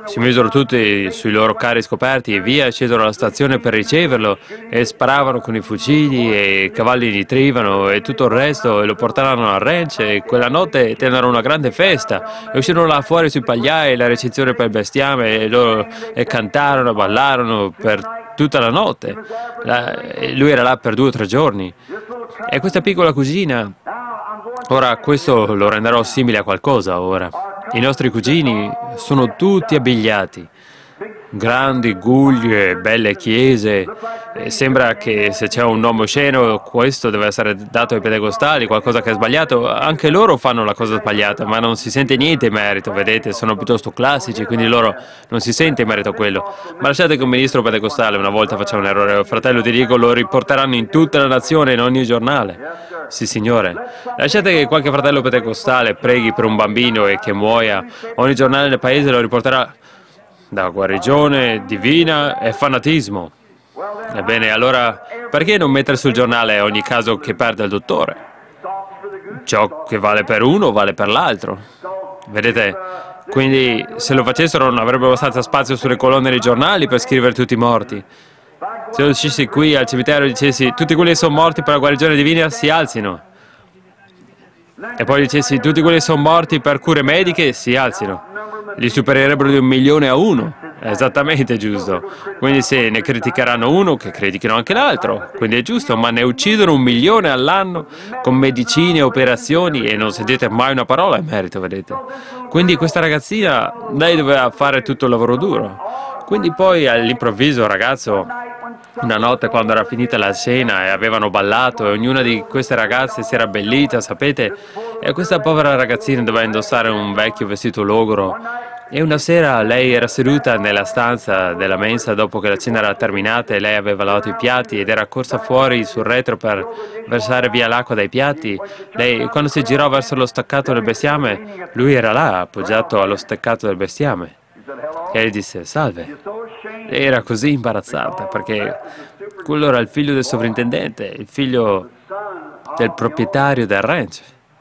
Si misero tutti sui loro carri scoperti e via, scesero alla stazione per riceverlo e sparavano con i fucili e i cavalli nitrivano e tutto il resto e lo portarono al ranch e quella notte tennero una grande festa e uscirono là fuori sui pagliai, la recinzione per il bestiame e, loro, e cantarono, ballarono per tutta la notte. La, e lui era là per due o tre giorni. E questa piccola cugina, ora questo lo renderò simile a qualcosa ora. I nostri cugini sono tutti abbigliati, grandi guglie, belle chiese. E sembra che se c'è un uomo osceno questo deve essere dato ai pentecostali, qualcosa che è sbagliato. Anche loro fanno la cosa sbagliata, ma non si sente niente in merito, vedete? Sono piuttosto classici, quindi loro non si sente in merito a quello. Ma lasciate che un ministro pentecostale una volta faccia un errore, fratello ti dico, lo riporteranno in tutta la nazione, in ogni giornale. Sì, signore. Lasciate che qualche fratello pentecostale preghi per un bambino e che muoia. Ogni giornale nel paese lo riporterà da guarigione divina e fanatismo. Ebbene, allora, perché non mettere sul giornale ogni caso che perde il dottore? Ciò che vale per uno vale per l'altro. Vedete? Quindi, se lo facessero non avrebbero abbastanza spazio sulle colonne dei giornali per scrivere tutti i morti. Se io uscissi qui al cimitero e dicessi tutti quelli che sono morti per la guarigione divina si alzino. E poi dicessi tutti quelli che sono morti per cure mediche si alzino. Li supererebbero di un milione a uno. È esattamente giusto. Quindi se ne criticheranno uno, che critichino anche l'altro. Quindi è giusto, ma ne uccidono un milione all'anno con medicine e operazioni e non sentite mai una parola in merito, vedete? Quindi questa ragazzina, lei doveva fare tutto il lavoro duro. Quindi poi all'improvviso il ragazzo, una notte quando era finita la cena e avevano ballato e ognuna di queste ragazze si era abbellita, sapete, e questa povera ragazzina doveva indossare un vecchio vestito logoro. E una sera lei era seduta nella stanza della mensa dopo che la cena era terminata e lei aveva lavato i piatti ed era corsa fuori sul retro per versare via l'acqua dai piatti. Lei, quando si girò verso lo staccato del bestiame, lui era là, appoggiato allo staccato del bestiame. E lei disse, salve. Lei era così imbarazzata perché quello era il figlio del sovrintendente, il figlio del proprietario del ranch.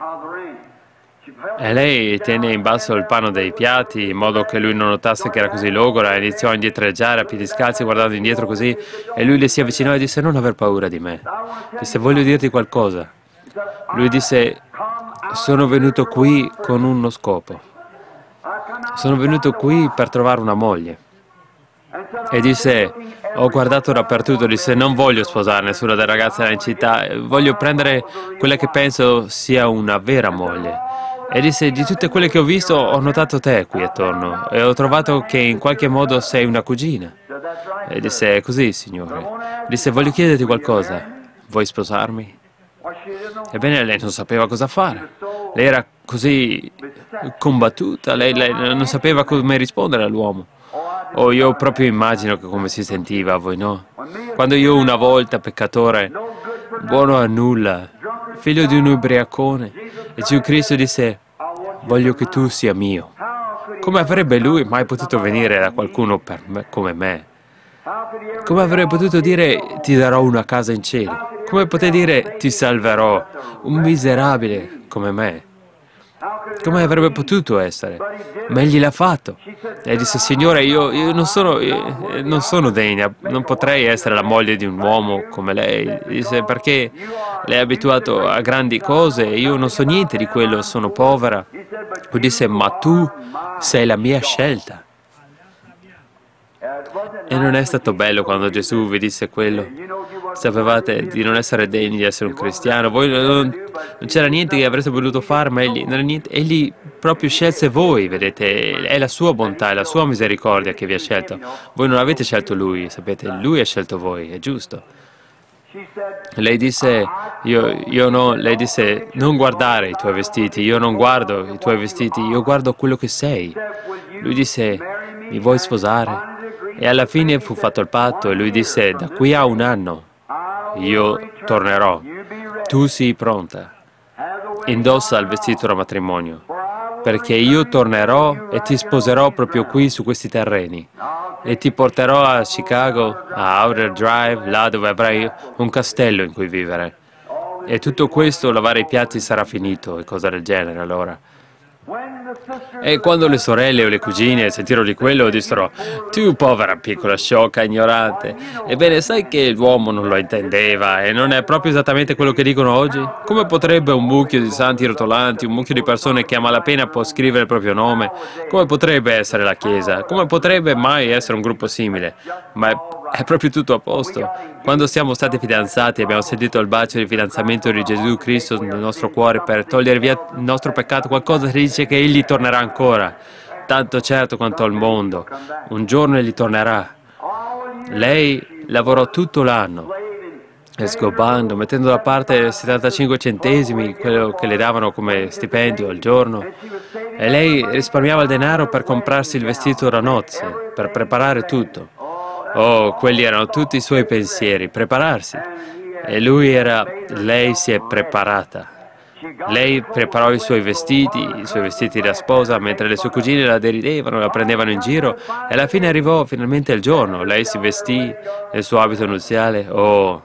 E lei tenne in basso il pano dei piatti in modo che lui non notasse che era così logora e iniziò a indietreggiare a piedi scalzi guardando indietro così e lui le si avvicinò e disse non aver paura di me. Disse voglio dirti qualcosa. Lui disse sono venuto qui con uno scopo. Sono venuto qui per trovare una moglie. E disse, ho guardato dappertutto, disse, non voglio sposare nessuna delle ragazze in città, voglio prendere quella che penso sia una vera moglie. E disse, di tutte quelle che ho visto, ho notato te qui attorno e ho trovato che in qualche modo sei una cugina. E disse, è così, signore. Disse, voglio chiederti qualcosa, vuoi sposarmi? Ebbene, lei non sapeva cosa fare. Lei era così combattuta, lei, lei non sapeva come rispondere all'uomo. Oh, io proprio immagino che come si sentiva, voi no? Quando io una volta, peccatore, buono a nulla, figlio di un ubriacone, e Gesù Cristo disse, voglio che tu sia mio. Come avrebbe lui mai potuto venire da qualcuno per me, come me? Come avrebbe potuto dire, ti darò una casa in cielo? Come poté dire, ti salverò, un miserabile come me? Come avrebbe potuto essere? Ma egli l'ha fatto. E disse, Signore, io, io, non sono, io non sono degna, non potrei essere la moglie di un uomo come lei. Disse, perché lei è abituato a grandi cose e io non so niente di quello, sono povera. Lui disse, ma tu sei la mia scelta. E non è stato bello quando Gesù vi disse quello. Sapevate di non essere degni di essere un cristiano. Voi non, non c'era niente che avreste voluto fare, ma egli, non era niente, egli proprio scelse voi, vedete. È la sua bontà, è la sua misericordia che vi ha scelto. Voi non avete scelto lui, sapete, lui ha scelto voi, è giusto. Lei disse, io, io no, lei disse, non guardare i tuoi vestiti, io non guardo i tuoi vestiti, io guardo quello che sei. Lui disse, mi vuoi sposare? E alla fine fu fatto il patto e lui disse, da qui a un anno io tornerò, tu sii pronta, indossa il vestito da matrimonio, perché io tornerò e ti sposerò proprio qui su questi terreni e ti porterò a Chicago, a Outer Drive, là dove avrai un castello in cui vivere. E tutto questo, lavare i piatti sarà finito e cose del genere allora. E quando le sorelle o le cugine sentirono di quello, dissero: tu povera piccola sciocca ignorante. Ebbene, sai che l'uomo non lo intendeva e non è proprio esattamente quello che dicono oggi? Come potrebbe un mucchio di santi rotolanti, un mucchio di persone che a malapena può scrivere il proprio nome, come potrebbe essere la Chiesa? Come potrebbe mai essere un gruppo simile? Ma è, è proprio tutto a posto. Quando siamo stati fidanzati abbiamo sentito il bacio di fidanzamento di Gesù Cristo nel nostro cuore per togliere via il nostro peccato, qualcosa che dice che Egli tornerà ancora, tanto certo quanto al mondo. Un giorno Egli tornerà. Lei lavorò tutto l'anno, scopando, mettendo da parte settantacinque centesimi, quello che le davano come stipendio al giorno, e lei risparmiava il denaro per comprarsi il vestito da nozze, per preparare tutto. Oh, quelli erano tutti i suoi pensieri, prepararsi. E lui era, lei si è preparata. Lei preparò i suoi vestiti, i suoi vestiti da sposa, mentre le sue cugine la deridevano, la prendevano in giro, e alla fine arrivò finalmente il giorno. Lei si vestì nel suo abito nuziale. Oh,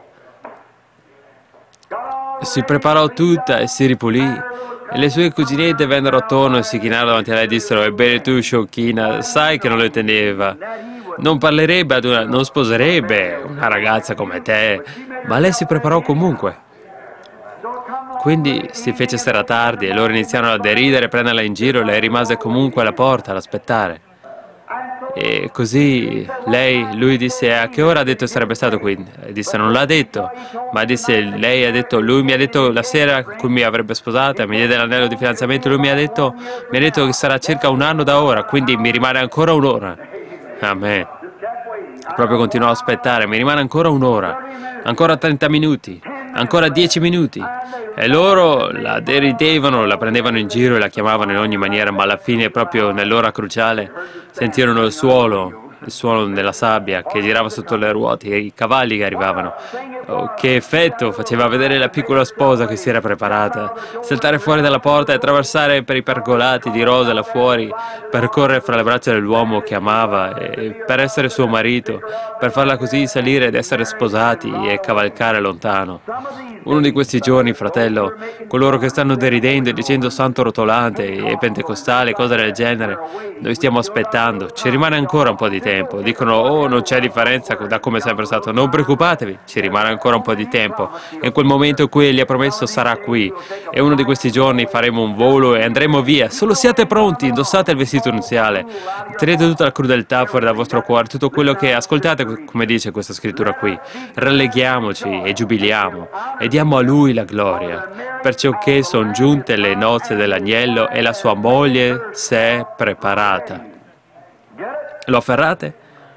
si preparò tutta e si ripulì. E le sue cuginette vennero attorno e si chinarono davanti a lei e dissero: ebbene tu, sciocchina, sai che non lo intendeva. Non parlerebbe ad una, non sposerebbe una ragazza come te, ma lei si preparò comunque. Quindi si fece sera tardi e loro iniziarono a deridere, prenderla in giro e lei rimase comunque alla porta ad aspettare. E così lei, lui disse: a che ora ha detto sarebbe stato qui? E disse: non l'ha detto, ma disse, lei ha detto, lui mi ha detto la sera in cui mi avrebbe sposata, mi diede l'anello di fidanzamento, lui mi ha detto, mi ha detto che sarà circa un anno da ora, quindi mi rimane ancora un'ora. Amen. Proprio continuò a aspettare, mi rimane ancora un'ora, ancora trenta minuti, ancora dieci minuti. E loro la deridevano, la prendevano in giro e la chiamavano in ogni maniera, ma alla fine, proprio nell'ora cruciale, sentirono il suolo, il suono della sabbia che girava sotto le ruote e i cavalli che arrivavano. Oh, che effetto faceva vedere la piccola sposa che si era preparata, saltare fuori dalla porta e attraversare per i pergolati di rosa là fuori, per correre fra le braccia dell'uomo che amava, e per essere suo marito, per farla così salire ed essere sposati e cavalcare lontano. Uno di questi giorni, fratello, coloro che stanno deridendo e dicendo santo rotolante e pentecostale, cose del genere, noi stiamo aspettando, ci rimane ancora un po' di tempo. Dicono: oh, non c'è differenza da come è sempre stato. Non preoccupatevi, ci rimane ancora un po' di tempo. E quel momento in cui Egli ha promesso sarà qui. E uno di questi giorni faremo un volo e andremo via. Solo siate pronti, indossate il vestito nuziale. Tenete tutta la crudeltà fuori dal vostro cuore, tutto quello che... Ascoltate come dice questa scrittura qui. Ralleghiamoci e giubiliamo e diamo a Lui la gloria, perciò che sono giunte le nozze dell'agnello e la sua moglie si è preparata. Lo afferrate?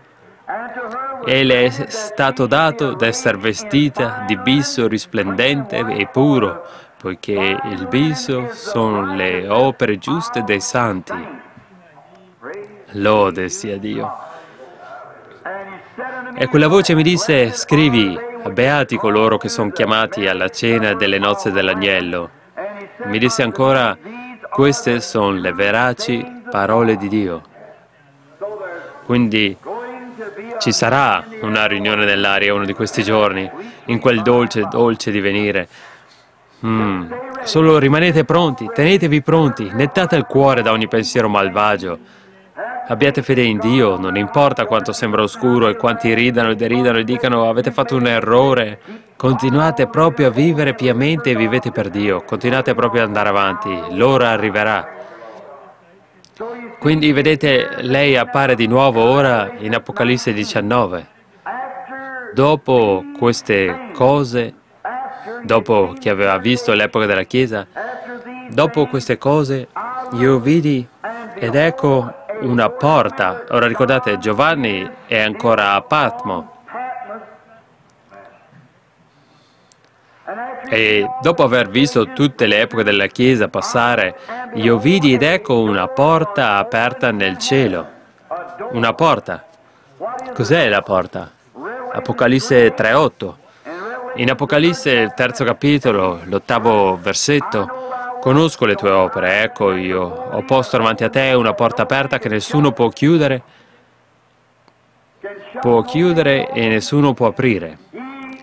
E le è stato dato d'essere vestita di biso risplendente e puro, poiché il biso sono le opere giuste dei santi. Lode sia Dio. E quella voce mi disse: scrivi, beati coloro che sono chiamati alla cena delle nozze dell'agnello. Mi disse ancora: queste sono le veraci parole di Dio. Quindi ci sarà una riunione nell'aria uno di questi giorni, in quel dolce, dolce divenire. Mm. Solo rimanete pronti, tenetevi pronti, nettate il cuore da ogni pensiero malvagio. Abbiate fede in Dio, non importa quanto sembra oscuro e quanti ridano e deridano e dicano avete fatto un errore. Continuate proprio a vivere piamente e vivete per Dio. Continuate proprio ad andare avanti, l'ora arriverà. Quindi vedete, lei appare di nuovo ora in Apocalisse diciannove. Dopo queste cose, dopo che aveva visto l'epoca della Chiesa, dopo queste cose io vidi ed ecco una porta. Ora ricordate, Giovanni è ancora a Patmo. E dopo aver visto tutte le epoche della Chiesa passare, io vidi ed ecco una porta aperta nel cielo. Una porta. Cos'è la porta? Apocalisse tre otto. In Apocalisse, il terzo capitolo, l'ottavo versetto, conosco le tue opere, ecco io ho posto davanti a te una porta aperta che nessuno può chiudere, può chiudere e nessuno può aprire.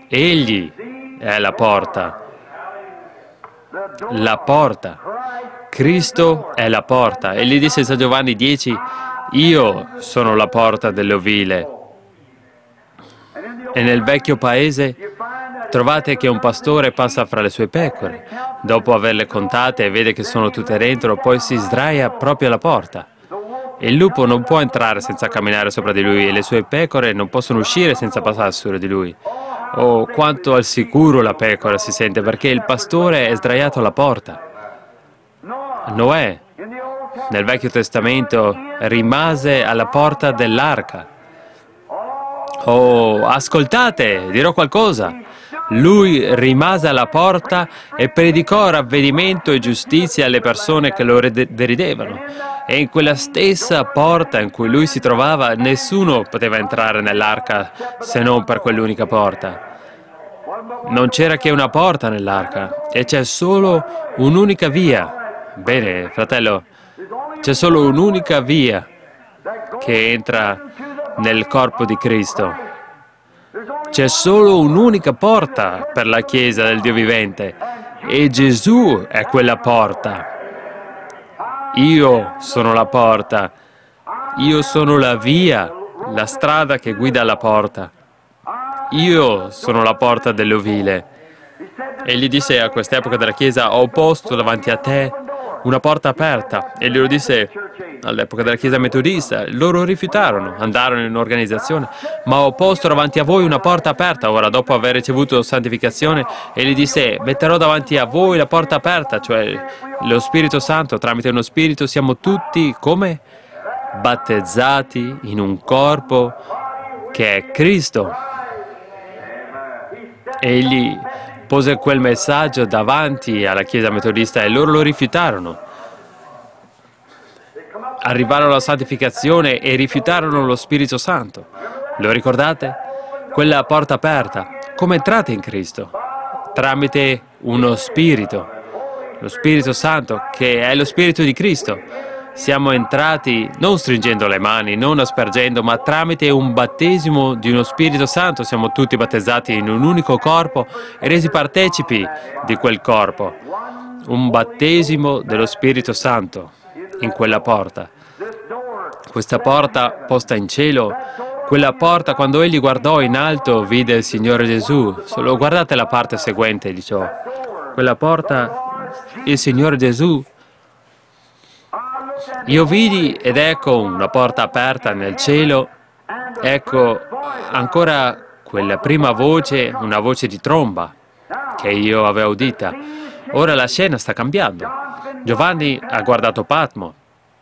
Egli è la porta, la porta. Cristo è la porta. E gli disse in San Giovanni dieci, io sono la porta delle ovile. E nel vecchio paese trovate che un pastore passa fra le sue pecore. Dopo averle contate e vede che sono tutte dentro, poi si sdraia proprio alla porta. Il lupo non può entrare senza camminare sopra di lui e le sue pecore non possono uscire senza passare sopra di lui. Oh, quanto al sicuro la pecora si sente, perché il pastore è sdraiato alla porta. Noè, nel Vecchio Testamento, rimase alla porta dell'arca. Oh, ascoltate, dirò qualcosa. Lui rimase alla porta e predicò ravvedimento e giustizia alle persone che lo deridevano. E in quella stessa porta in cui lui si trovava, nessuno poteva entrare nell'arca se non per quell'unica porta. Non c'era che una porta nell'arca e c'è solo un'unica via. Bene, fratello, c'è solo un'unica via che entra nel corpo di Cristo. C'è solo un'unica porta per la Chiesa del Dio vivente e Gesù è quella porta. Io sono la porta, io sono la via, la strada che guida alla porta. Io sono la porta delle ovile. E gli disse a quest'epoca della Chiesa, ho posto davanti a te una porta aperta. E glielo disse all'epoca della Chiesa metodista. Loro rifiutarono, andarono in un'organizzazione, ma ho posto davanti a voi una porta aperta. Ora, dopo aver ricevuto santificazione, e gli disse, metterò davanti a voi la porta aperta, cioè lo Spirito Santo. Tramite uno Spirito siamo tutti, come? Battezzati in un corpo che è Cristo. Egli pose quel messaggio davanti alla Chiesa metodista e loro lo rifiutarono. Arrivarono alla santificazione e rifiutarono lo Spirito Santo. Lo ricordate? Quella porta aperta. Come entrate in Cristo? Tramite uno Spirito. Lo Spirito Santo, che è lo Spirito di Cristo. Siamo entrati non stringendo le mani, non aspergendo, ma tramite un battesimo di uno Spirito Santo. Siamo tutti battezzati in un unico corpo e resi partecipi di quel corpo. Un battesimo dello Spirito Santo in quella porta. Questa porta posta in cielo, quella porta, quando egli guardò in alto, vide il Signore Gesù. Solo guardate la parte seguente di ciò. Quella porta, il Signore Gesù. Io vidi ed ecco una porta aperta nel cielo, ecco ancora quella prima voce, una voce di tromba che io avevo udita. Ora la scena sta cambiando. Giovanni ha guardato Patmo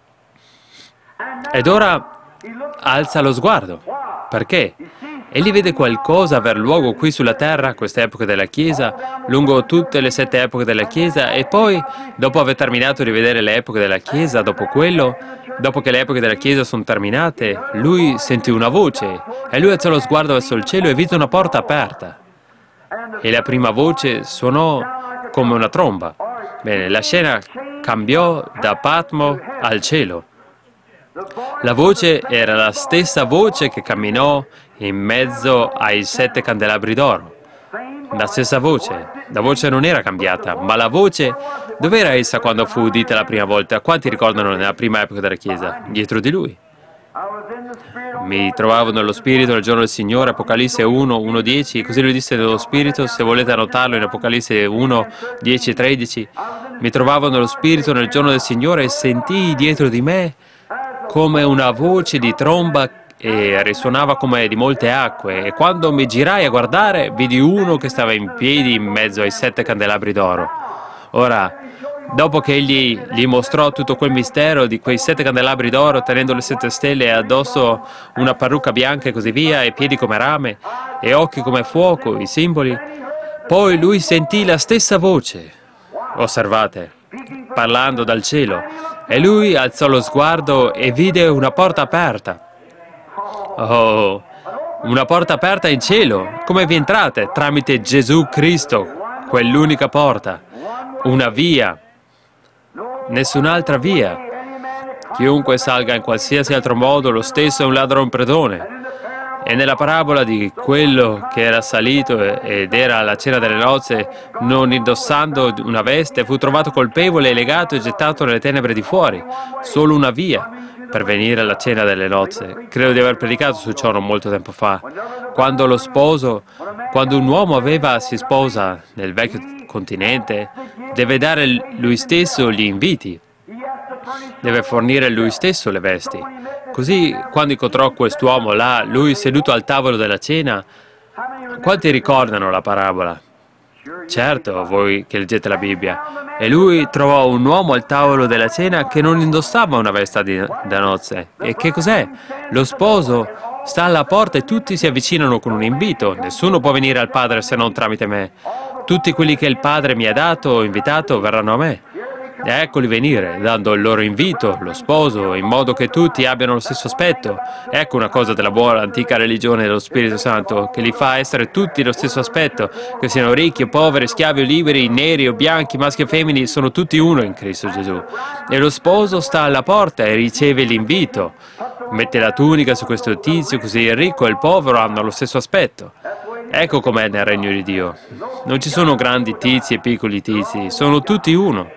ed ora alza lo sguardo. Perché? Egli vede qualcosa aver luogo qui sulla terra, queste epoche della Chiesa, lungo tutte le sette epoche della Chiesa, e poi, dopo aver terminato di vedere le epoche della Chiesa, dopo quello, dopo che le epoche della Chiesa sono terminate, lui sentì una voce, e lui alzò lo sguardo verso il cielo e vide una porta aperta. E la prima voce suonò come una tromba. Bene, la scena cambiò da Patmo al cielo. La voce era la stessa voce che camminò in mezzo ai sette candelabri d'oro. La stessa voce. La voce non era cambiata, ma la voce, dov'era essa quando fu udita la prima volta? Quanti ricordano nella prima epoca della Chiesa? Dietro di lui. Mi trovavo nello Spirito nel giorno del Signore, Apocalisse uno, uno, dieci, così lui disse nello Spirito, se volete annotarlo in Apocalisse uno, dieci e tredici. Mi trovavo nello Spirito nel giorno del Signore e sentii dietro di me come una voce di tromba e risuonava come di molte acque, e quando mi girai a guardare vidi uno che stava in piedi in mezzo ai sette candelabri d'oro. Ora, dopo che egli gli mostrò tutto quel mistero di quei sette candelabri d'oro tenendo le sette stelle e addosso una parrucca bianca e così via, e piedi come rame e occhi come fuoco, i simboli, poi lui sentì la stessa voce, osservate, parlando dal cielo, e lui alzò lo sguardo e vide una porta aperta. Oh, una porta aperta in cielo. Come vi entrate? Tramite Gesù Cristo, quell'unica porta. Una via. Nessun'altra via. Chiunque salga in qualsiasi altro modo, lo stesso è un ladro e un predone. E nella parabola di quello che era salito ed era alla cena delle nozze, non indossando una veste, fu trovato colpevole e legato e gettato nelle tenebre di fuori. Solo una via per venire alla cena delle nozze. Credo di aver predicato su ciò non molto tempo fa. Quando lo sposo, quando un uomo aveva, si sposa nel vecchio continente, deve dare lui stesso gli inviti. Deve fornire lui stesso le vesti. Così, quando incontrò quest'uomo là, lui seduto al tavolo della cena, quanti ricordano la parabola? Certo, voi che leggete la Bibbia. E lui trovò un uomo al tavolo della cena che non indossava una veste di, da nozze. E che cos'è? Lo sposo sta alla porta e tutti si avvicinano con un invito. Nessuno può venire al Padre se non tramite me. Tutti quelli che il Padre mi ha dato o invitato verranno a me. E eccoli venire, dando il loro invito, lo sposo, in modo che tutti abbiano lo stesso aspetto. Ecco una cosa della buona antica religione dello Spirito Santo, che li fa essere tutti lo stesso aspetto, che siano ricchi o poveri, schiavi o liberi, neri o bianchi, maschi o femmini, sono tutti uno in Cristo Gesù. E lo sposo sta alla porta e riceve l'invito. Mette la tunica su questo tizio, così il ricco e il povero hanno lo stesso aspetto. Ecco com'è nel regno di Dio. Non ci sono grandi tizi e piccoli tizi, sono tutti uno.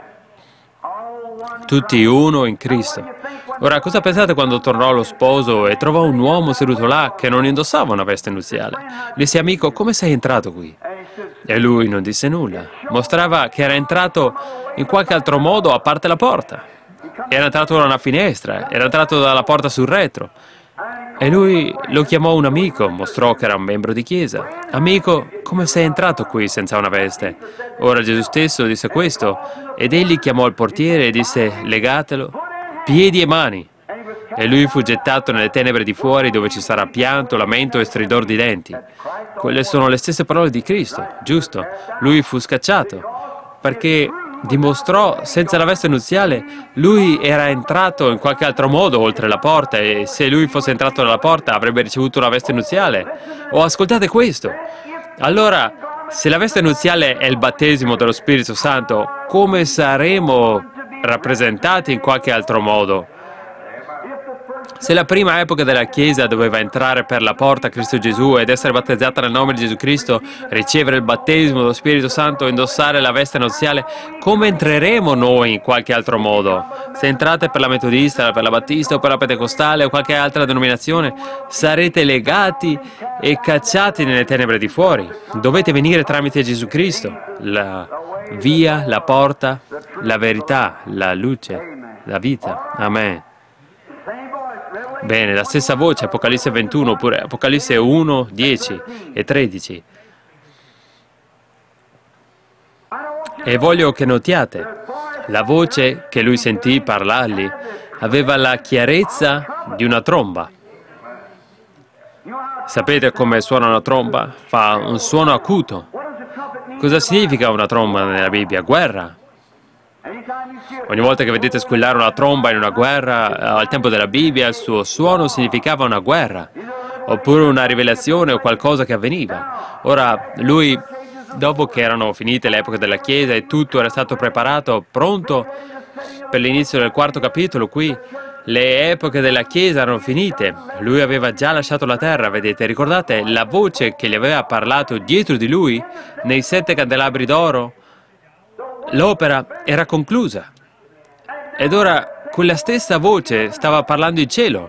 Tutti uno in Cristo. Ora, cosa pensate quando tornò lo sposo e trovò un uomo seduto là che non indossava una veste nuziale? Disse: amico, come sei entrato qui? E lui non disse nulla. Mostrava che era entrato in qualche altro modo a parte la porta. Era entrato da una finestra, era entrato dalla porta sul retro. E lui lo chiamò un amico, mostrò che era un membro di chiesa. Amico, come sei entrato qui senza una veste? Ora Gesù stesso disse questo, ed egli chiamò il portiere e disse: legatelo, piedi e mani. E lui fu gettato nelle tenebre di fuori, dove ci sarà pianto, lamento e stridor di denti. Quelle sono le stesse parole di Cristo, giusto? Lui fu scacciato, perché dimostrò, senza la veste nuziale, lui era entrato in qualche altro modo oltre la porta, e se lui fosse entrato dalla porta avrebbe ricevuto una veste nuziale. O ascoltate questo. Allora, se la veste nuziale è il battesimo dello Spirito Santo, come saremo rappresentati in qualche altro modo? Se la prima epoca della Chiesa doveva entrare per la porta a Cristo Gesù ed essere battezzata nel nome di Gesù Cristo, ricevere il battesimo dello Spirito Santo, indossare la veste nuziale, come entreremo noi in qualche altro modo? Se entrate per la metodista, per la battista o per la pentecostale o qualche altra denominazione, sarete legati e cacciati nelle tenebre di fuori. Dovete venire tramite Gesù Cristo, la via, la porta, la verità, la luce, la vita. Amen. Bene, la stessa voce, Apocalisse ventuno, oppure Apocalisse uno, dieci e tredici. E voglio che notiate, la voce che lui sentì parlargli aveva la chiarezza di una tromba. Sapete come suona una tromba? Fa un suono acuto. Cosa significa una tromba nella Bibbia? Guerra. Ogni volta che vedete squillare una tromba in una guerra, al tempo della Bibbia, il suo suono significava una guerra, oppure una rivelazione o qualcosa che avveniva. Ora, lui, dopo che erano finite le epoche della Chiesa e tutto era stato preparato, pronto per l'inizio del quarto capitolo, qui le epoche della Chiesa erano finite. Lui aveva già lasciato la terra, vedete? Ricordate la voce che gli aveva parlato dietro di lui, nei sette candelabri d'oro? L'opera era conclusa. Ed ora quella stessa voce stava parlando in cielo.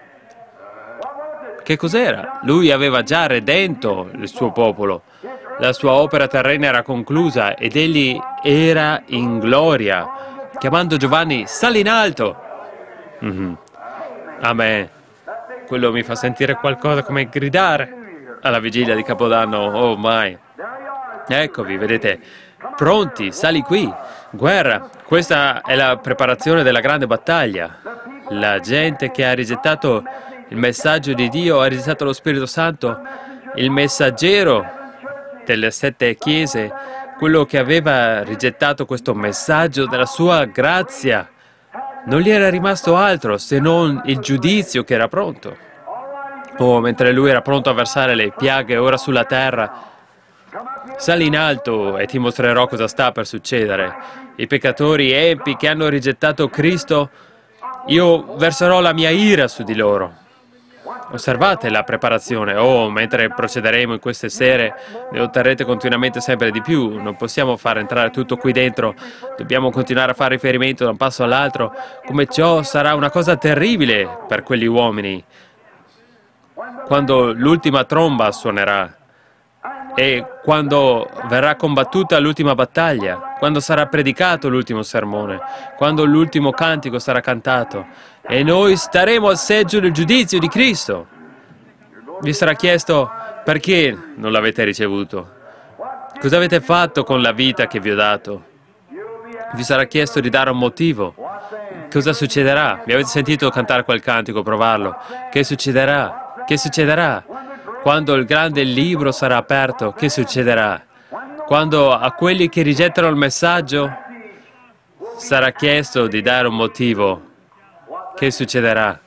Che cos'era? Lui aveva già redento il suo popolo. La sua opera terrena era conclusa ed egli era in gloria, chiamando Giovanni: sali in alto. Mm-hmm. Amen. Quello mi fa sentire qualcosa come gridare alla vigilia di Capodanno. Oh mai. Eccovi, vedete, pronti, sali qui. Guerra. Questa è la preparazione della grande battaglia. La gente che ha rigettato il messaggio di Dio, ha rigettato lo Spirito Santo, il messaggero delle sette chiese, quello che aveva rigettato questo messaggio della sua grazia. Non gli era rimasto altro se non il giudizio che era pronto. Oh, mentre lui era pronto a versare le piaghe ora sulla terra, sali in alto e ti mostrerò cosa sta per succedere. I peccatori empi che hanno rigettato Cristo, io verserò la mia ira su di loro. Osservate la preparazione. Oh, mentre procederemo in queste sere, ne otterrete continuamente sempre di più. Non possiamo far entrare tutto qui dentro. Dobbiamo continuare a fare riferimento da un passo all'altro, come ciò sarà una cosa terribile per quegli uomini. Quando l'ultima tromba suonerà e quando verrà combattuta l'ultima battaglia, quando sarà predicato l'ultimo sermone, quando l'ultimo cantico sarà cantato e noi staremo al seggio del giudizio di Cristo. Vi sarà chiesto perché non l'avete ricevuto, cosa avete fatto con la vita che vi ho dato. Vi sarà chiesto di dare un motivo. Cosa succederà? Mi avete sentito cantare quel cantico, provarlo? Che succederà? Che succederà? Quando il grande libro sarà aperto, che succederà? Quando a quelli che rigettano il messaggio sarà chiesto di dare un motivo, che succederà?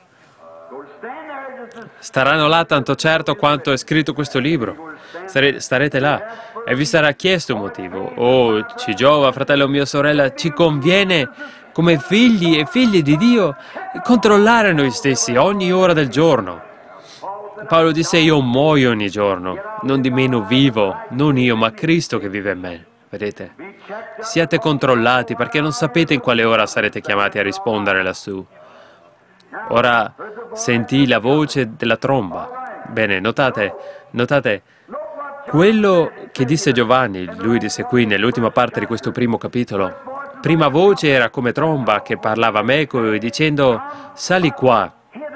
Staranno là tanto certo quanto è scritto questo libro. Stare, starete là e vi sarà chiesto un motivo. Oh, ci giova, fratello mio, sorella, ci conviene come figli e figlie di Dio controllare noi stessi ogni ora del giorno. Paolo disse: io muoio ogni giorno, non di meno vivo, non io, ma Cristo che vive in me. Vedete? Siate controllati perché non sapete in quale ora sarete chiamati a rispondere lassù. Ora sentì la voce della tromba. Bene, notate, notate, quello che disse Giovanni, lui disse qui nell'ultima parte di questo primo capitolo, prima voce era come tromba che parlava meco dicendo: sali qua.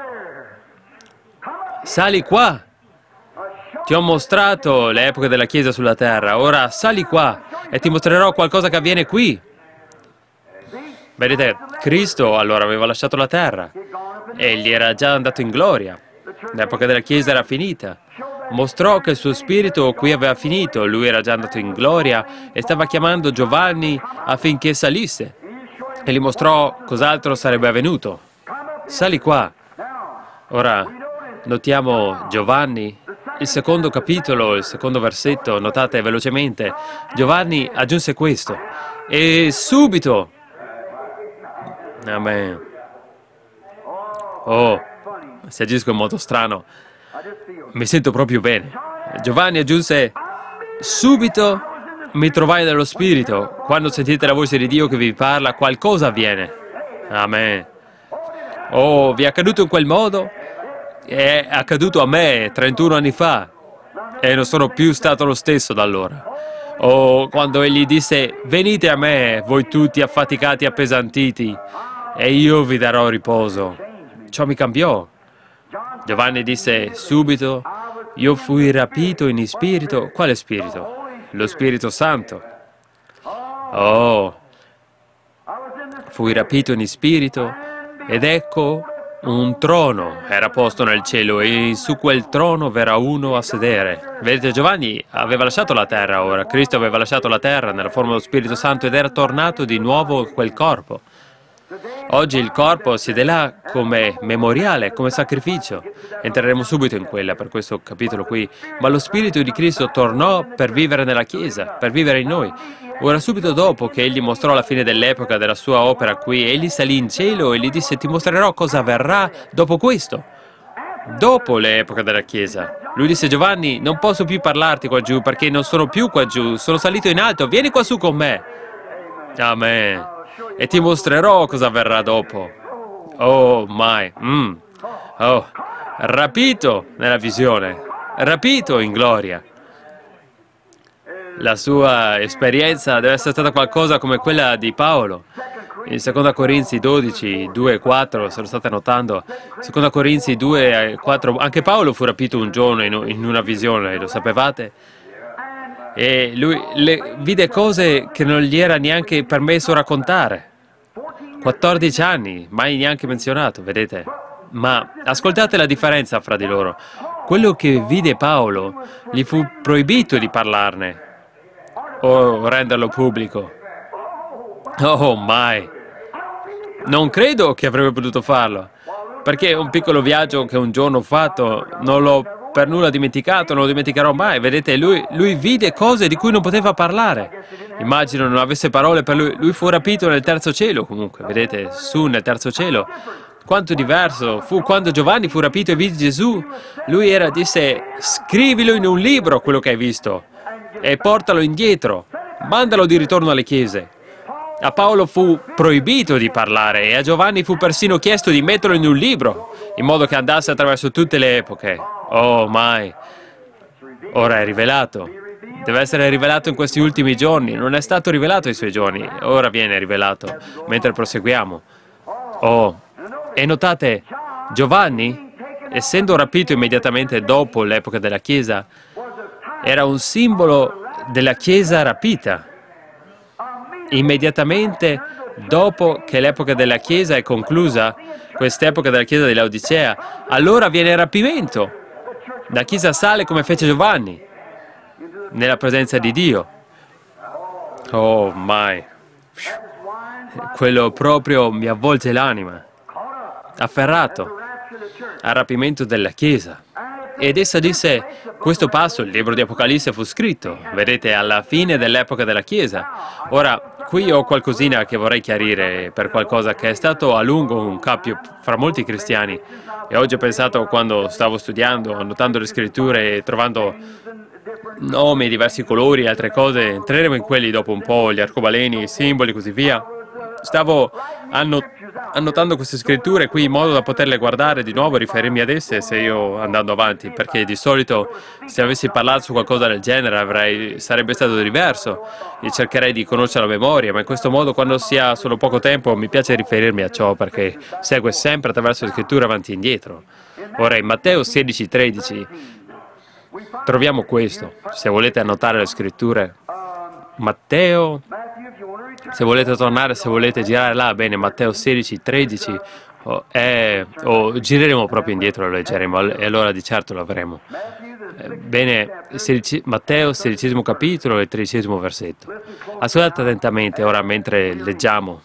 Sali qua! Ti ho mostrato l'epoca della Chiesa sulla terra, ora sali qua e ti mostrerò qualcosa che avviene qui. Vedete, Cristo allora aveva lasciato la terra e egli era già andato in gloria. L'epoca della Chiesa era finita. Mostrò che il suo spirito qui aveva finito, lui era già andato in gloria e stava chiamando Giovanni affinché salisse. E gli mostrò cos'altro sarebbe avvenuto. Sali qua. Ora, notiamo Giovanni, il secondo capitolo, il secondo versetto, notate velocemente. Giovanni aggiunse questo. E subito... Amen. Oh, se agisco in modo strano, mi sento proprio bene. Giovanni aggiunse, subito mi trovai nello Spirito. Quando sentite la voce di Dio che vi parla, qualcosa avviene. Amen. Oh, vi è accaduto in quel modo? È accaduto a me trentuno anni fa e non sono più stato lo stesso da allora. Oh, quando egli disse, venite a me, voi tutti affaticati e appesantiti, e io vi darò riposo. Ciò mi cambiò. Giovanni disse, subito, io fui rapito in spirito. Quale spirito? Lo Spirito Santo. Oh, fui rapito in spirito, ed ecco un trono era posto nel cielo, e su quel trono verrà uno a sedere. Vedete, Giovanni aveva lasciato la terra ora. Cristo aveva lasciato la terra nella forma dello Spirito Santo ed era tornato di nuovo quel corpo. Oggi il corpo siede là come memoriale, come sacrificio. Entreremo subito in quella per questo capitolo qui. Ma lo Spirito di Cristo tornò per vivere nella Chiesa, per vivere in noi. Ora, subito dopo che egli mostrò la fine dell'epoca della sua opera qui, egli salì in cielo e gli disse, ti mostrerò cosa avverrà dopo questo, dopo l'epoca della Chiesa. Lui disse, Giovanni, non posso più parlarti qua giù perché non sono più qua giù, sono salito in alto, vieni qua su con me. Amen. E ti mostrerò cosa avverrà dopo. Oh, mai. Mm. Oh, rapito nella visione, rapito in gloria. La sua esperienza deve essere stata qualcosa come quella di Paolo. In seconda Corinzi dodici, due e quattro, se lo state notando, seconda Corinzi due e quattro, anche Paolo fu rapito un giorno in, in una visione, lo sapevate? E lui le, vide cose che non gli era neanche permesso raccontare. quattordici anni, mai neanche menzionato, vedete? Ma ascoltate la differenza fra di loro. Quello che vide Paolo, gli fu proibito di parlarne o renderlo pubblico. Oh, mai. Non credo che avrebbe potuto farlo, perché un piccolo viaggio che un giorno ho fatto non l'ho per nulla dimenticato, non lo dimenticherò mai. Vedete, lui, lui vide cose di cui non poteva parlare. Immagino non avesse parole per lui. Lui fu rapito nel terzo cielo, comunque, vedete, su nel terzo cielo. Quanto diverso fu quando Giovanni fu rapito e vide Gesù. Lui era, disse, scrivilo in un libro quello che hai visto e portalo indietro, mandalo di ritorno alle chiese. A Paolo fu proibito di parlare e a Giovanni fu persino chiesto di metterlo in un libro, in modo che andasse attraverso tutte le epoche. Oh, mai. Ora è rivelato. Deve essere rivelato in questi ultimi giorni. Non è stato rivelato ai suoi giorni. Ora viene rivelato, mentre proseguiamo. Oh, e notate, Giovanni, essendo rapito immediatamente dopo l'epoca della Chiesa, era un simbolo della Chiesa rapita. Immediatamente dopo che l'epoca della Chiesa è conclusa, quest'epoca della Chiesa di Laodicea, allora viene il rapimento. La Chiesa sale come fece Giovanni, nella presenza di Dio. Oh, mai. Quello proprio mi avvolge l'anima. Afferrato al rapimento della Chiesa. Ed essa disse, questo passo, il libro di Apocalisse, fu scritto, vedete, alla fine dell'epoca della Chiesa. Ora, qui ho qualcosina che vorrei chiarire per qualcosa che è stato a lungo un cappio fra molti cristiani. E oggi ho pensato, quando stavo studiando, annotando le scritture e trovando nomi, diversi colori e altre cose, entreremo in quelli dopo un po', gli arcobaleni, i simboli e così via. Stavo annotando annotando queste scritture qui in modo da poterle guardare di nuovo e riferirmi ad esse se io andando avanti, perché di solito se avessi parlato su qualcosa del genere avrei, sarebbe stato diverso e cercherei di conoscere la memoria, ma in questo modo, quando si ha solo poco tempo, mi piace riferirmi a ciò perché segue sempre attraverso le scritture avanti e indietro. Ora in Matteo sedici tredici troviamo questo, se volete annotare le scritture. Matteo, se volete tornare, se volete girare là, bene, Matteo sedici tredici, oh, eh, oh, gireremo proprio indietro, lo leggeremo, e allora di certo lo avremo. Eh, bene, sedici, Matteo, sedicesimo capitolo e tredicesimo versetto. Ascoltate attentamente ora mentre leggiamo.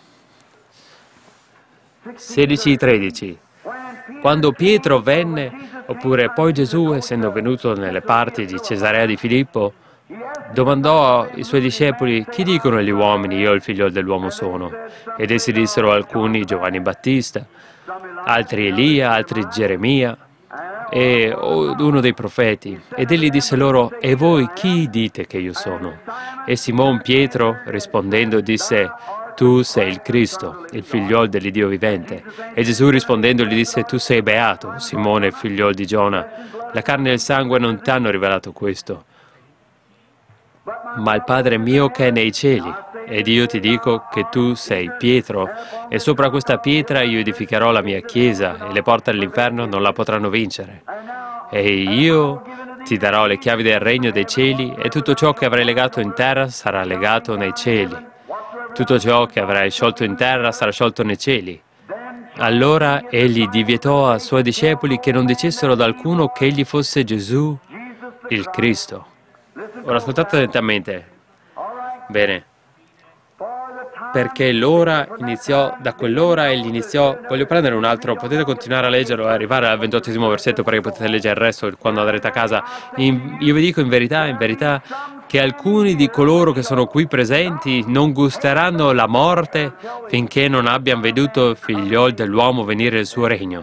sedici tredici. Quando Pietro venne, oppure poi Gesù, essendo venuto nelle parti di Cesarea di Filippo, domandò ai suoi discepoli, chi dicono gli uomini io il figlio dell'uomo sono? Ed essi dissero alcuni Giovanni Battista, altri Elia, altri Geremia e uno dei profeti. Ed egli disse loro, e voi chi dite che io sono? E Simon Pietro rispondendo disse, tu sei il Cristo, il figliol dell'Iddio vivente. E Gesù rispondendo gli disse, tu sei beato, Simone, figliol di Giona, la carne e il sangue non ti hanno rivelato questo, ma il Padre mio che è nei cieli. Ed io ti dico che tu sei Pietro, e sopra questa pietra io edificherò la mia chiesa, e le porte dell'inferno non la potranno vincere. E io ti darò le chiavi del regno dei cieli, e tutto ciò che avrai legato in terra sarà legato nei cieli. Tutto ciò che avrai sciolto in terra sarà sciolto nei cieli. Allora egli divietò ai suoi discepoli che non dicessero ad alcuno che egli fosse Gesù, il Cristo. Ora ascoltate attentamente. Bene. Perché l'ora iniziò, da quell'ora egli iniziò, voglio prendere un altro, potete continuare a leggerlo e arrivare al ventottesimo versetto perché potete leggere il resto quando andrete a casa. In, io vi dico in verità, in verità, che alcuni di coloro che sono qui presenti non gusteranno la morte finché non abbiano veduto il figliol dell'uomo venire nel suo regno.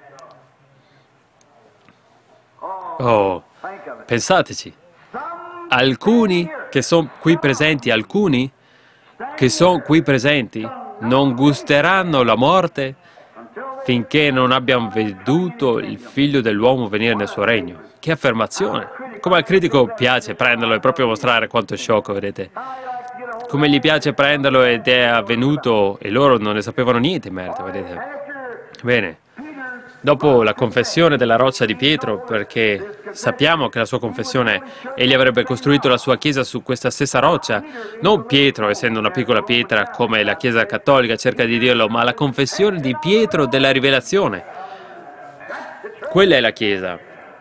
Oh, pensateci. Alcuni che sono qui presenti, alcuni che sono qui presenti, non gusteranno la morte finché non abbiano veduto il figlio dell'uomo venire nel suo regno. Che affermazione! Come al critico piace prenderlo e proprio mostrare quanto è sciocco, vedete? Come gli piace prenderlo ed è avvenuto e loro non ne sapevano niente in merito, vedete? Bene. Dopo la confessione della roccia di Pietro, perché sappiamo che la sua confessione, egli avrebbe costruito la sua chiesa su questa stessa roccia, non Pietro, essendo una piccola pietra come la Chiesa cattolica cerca di dirlo, ma la confessione di Pietro della rivelazione. Quella è la Chiesa.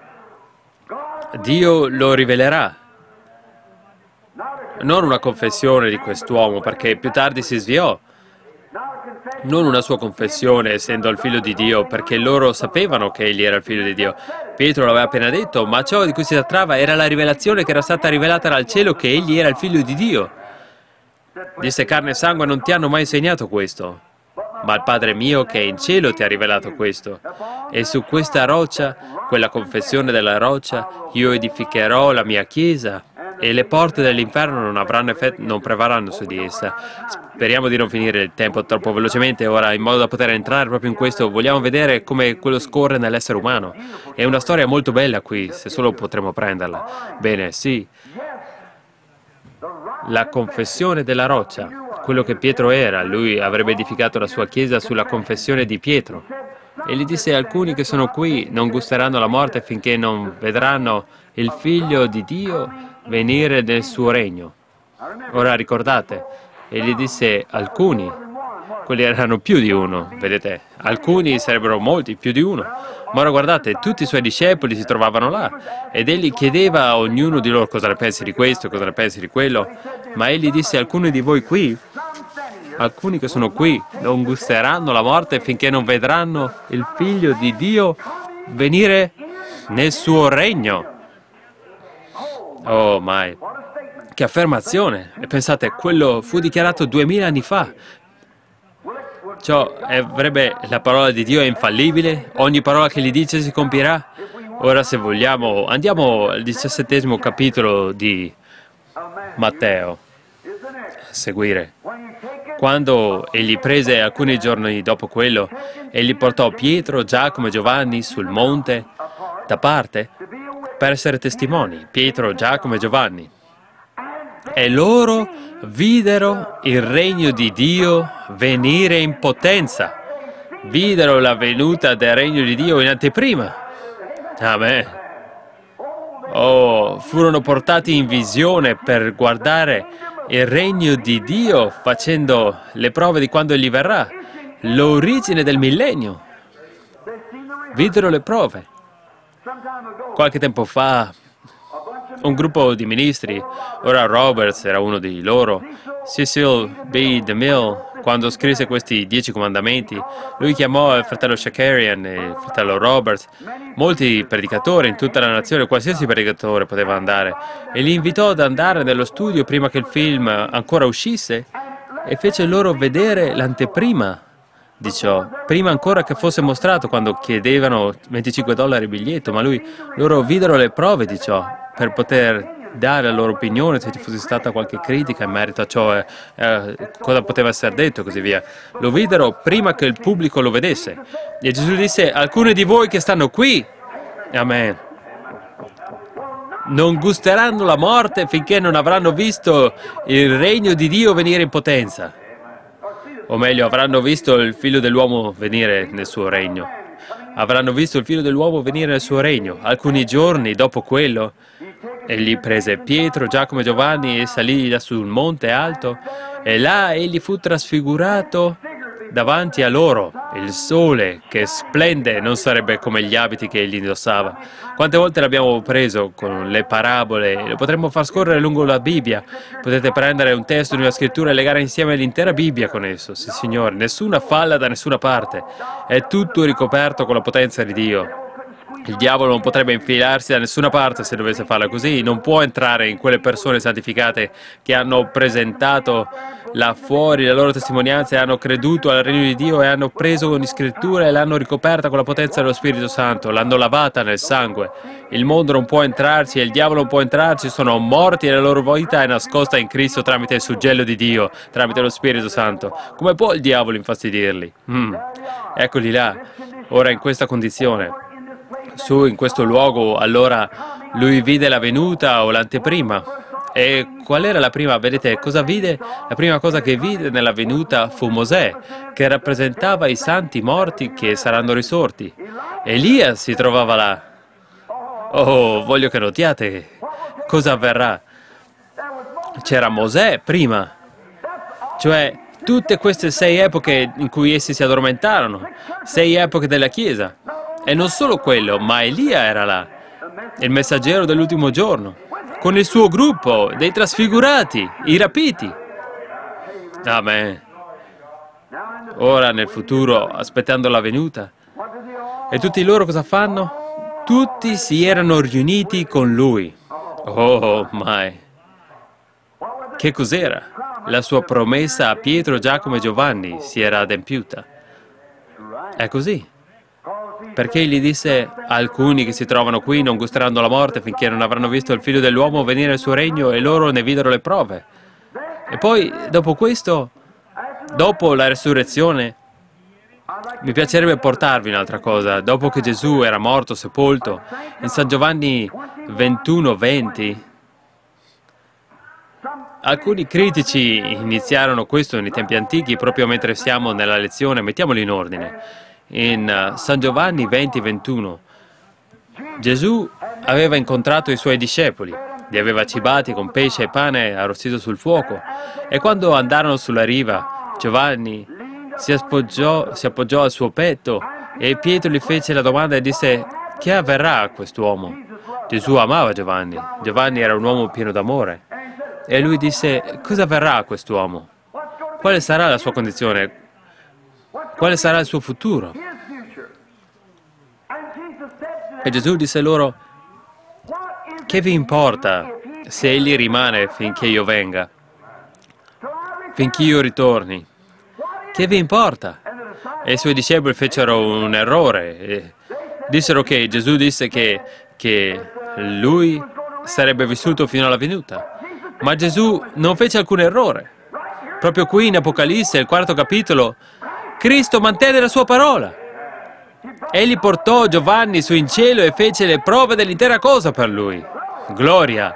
Dio lo rivelerà. Non una confessione di quest'uomo, perché più tardi si sviò. Non una sua confessione, essendo il figlio di Dio, perché loro sapevano che egli era il figlio di Dio. Pietro l'aveva appena detto, ma ciò di cui si trattava era la rivelazione che era stata rivelata dal cielo che egli era il figlio di Dio. Disse, carne e sangue non ti hanno mai insegnato questo, ma il Padre mio che è in cielo ti ha rivelato questo. E su questa roccia, quella confessione della roccia, io edificherò la mia chiesa e le porte dell'inferno non avranno effetto, non prevarranno su di essa. Speriamo di non finire il tempo troppo velocemente ora, in modo da poter entrare proprio in questo. Vogliamo vedere come quello scorre nell'essere umano. È una storia molto bella qui, se solo potremo prenderla. Bene, sì. La confessione della roccia, quello che Pietro era, lui avrebbe edificato la sua chiesa sulla confessione di Pietro. E gli disse: alcuni che sono qui non gusteranno la morte finché non vedranno il Figlio di Dio venire nel suo regno. Ora ricordate, e gli disse alcuni, quelli erano più di uno, vedete, alcuni sarebbero molti, più di uno. Ma ora guardate, tutti i suoi discepoli si trovavano là ed egli chiedeva a ognuno di loro cosa ne pensi di questo, cosa ne pensi di quello, ma egli disse: alcuni di voi qui, alcuni che sono qui, non gusteranno la morte finché non vedranno il Figlio di Dio venire nel suo regno. Oh, mai. Che affermazione! E pensate, quello fu dichiarato duemila anni fa. Ciò avrebbe, la parola di Dio è infallibile, ogni parola che gli dice si compirà. Ora, se vogliamo, andiamo al diciassettesimo capitolo di Matteo, a seguire. Quando egli prese alcuni giorni dopo quello, egli portò Pietro, Giacomo e Giovanni sul monte da parte per essere testimoni. Pietro, Giacomo e Giovanni. E loro videro il regno di Dio venire in potenza. Videro la venuta del regno di Dio in anteprima. Amen. Oh, furono portati in visione per guardare il regno di Dio facendo le prove di quando egli verrà. L'origine del millennio. Videro le prove. Qualche tempo fa un gruppo di ministri, Oral Roberts era uno di loro, Cecil B. DeMille, quando scrisse questi dieci comandamenti, lui chiamò il fratello Shakarian e il fratello Roberts, molti predicatori in tutta la nazione, qualsiasi predicatore poteva andare, e li invitò ad andare nello studio prima che il film ancora uscisse e fece loro vedere l'anteprima di ciò, prima ancora che fosse mostrato, quando chiedevano venticinque dollari il biglietto, ma lui, loro videro le prove di ciò per poter dare la loro opinione, se ci fosse stata qualche critica in merito a ciò, eh, eh, cosa poteva essere detto e così via. Lo videro prima che il pubblico lo vedesse. E Gesù disse: alcuni di voi che stanno qui, amen, non gusteranno la morte finché non avranno visto il regno di Dio venire in potenza. O meglio, avranno visto il Figlio dell'uomo venire nel suo regno. Avranno visto il Figlio dell'uomo venire nel suo regno. Alcuni giorni dopo quello, egli prese Pietro, Giacomo e Giovanni e salì da sul monte alto, e là egli fu trasfigurato davanti a loro. Il sole che splende non sarebbe come gli abiti che egli indossava. Quante volte l'abbiamo preso con le parabole, lo potremmo far scorrere lungo la Bibbia. Potete prendere un testo di una scrittura e legare insieme l'intera Bibbia con esso. Sì, Signore, nessuna falla da nessuna parte. È tutto ricoperto con la potenza di Dio. Il diavolo non potrebbe infilarsi da nessuna parte se dovesse farla così. Non può entrare in quelle persone santificate che hanno presentato là fuori la loro testimonianza e hanno creduto al regno di Dio e hanno preso ogni scrittura e l'hanno ricoperta con la potenza dello Spirito Santo, l'hanno lavata nel sangue. Il mondo non può entrarci e il diavolo non può entrarci, sono morti e la loro vita è nascosta in Cristo tramite il suggello di Dio, tramite lo Spirito Santo. Come può il diavolo infastidirli? Mm. Eccoli là, ora in questa condizione. Su, in questo luogo, allora, lui vide la venuta o l'anteprima. E qual era la prima? Vedete, cosa vide? La prima cosa che vide nella venuta fu Mosè, che rappresentava i santi morti che saranno risorti. Elia si trovava là. Oh, voglio che notiate cosa avverrà. C'era Mosè prima, cioè tutte queste sei epoche in cui essi si addormentarono, sei epoche della Chiesa. E non solo quello, ma Elia era là, il messaggero dell'ultimo giorno, con il suo gruppo dei trasfigurati, i rapiti. Amen. Ora nel futuro, aspettando la venuta. E tutti loro cosa fanno? Tutti si erano riuniti con lui. Oh, mai. Che cos'era? La sua promessa a Pietro, Giacomo e Giovanni si era adempiuta. È così. Perché gli disse: alcuni che si trovano qui non gusteranno la morte finché non avranno visto il figlio dell'uomo venire nel suo regno, e loro ne videro le prove. E poi, dopo questo, dopo la resurrezione, mi piacerebbe portarvi un'altra cosa. Dopo che Gesù era morto, sepolto, in San Giovanni ventuno venti, alcuni critici iniziarono questo nei tempi antichi, proprio mentre siamo nella lezione. Mettiamoli in ordine. In San Giovanni venti ventuno, Gesù aveva incontrato i suoi discepoli, li aveva cibati con pesce e pane arrostito sul fuoco, e quando andarono sulla riva, Giovanni si appoggiò, si appoggiò al suo petto, e Pietro gli fece la domanda e disse: che avverrà a quest'uomo? Gesù amava Giovanni. Giovanni era un uomo pieno d'amore. E lui disse: cosa avverrà a quest'uomo? Quale sarà la sua condizione? Quale sarà il suo futuro? E Gesù disse loro: che vi importa se egli rimane finché io venga? Finché io ritorni? Che vi importa? E i suoi discepoli fecero un errore. E dissero che Gesù disse che, che lui sarebbe vissuto fino alla venuta. Ma Gesù non fece alcun errore. Proprio qui in Apocalisse, il quarto capitolo, Cristo mantenne la sua parola. Egli portò Giovanni su in cielo e fece le prove dell'intera cosa per lui. Gloria!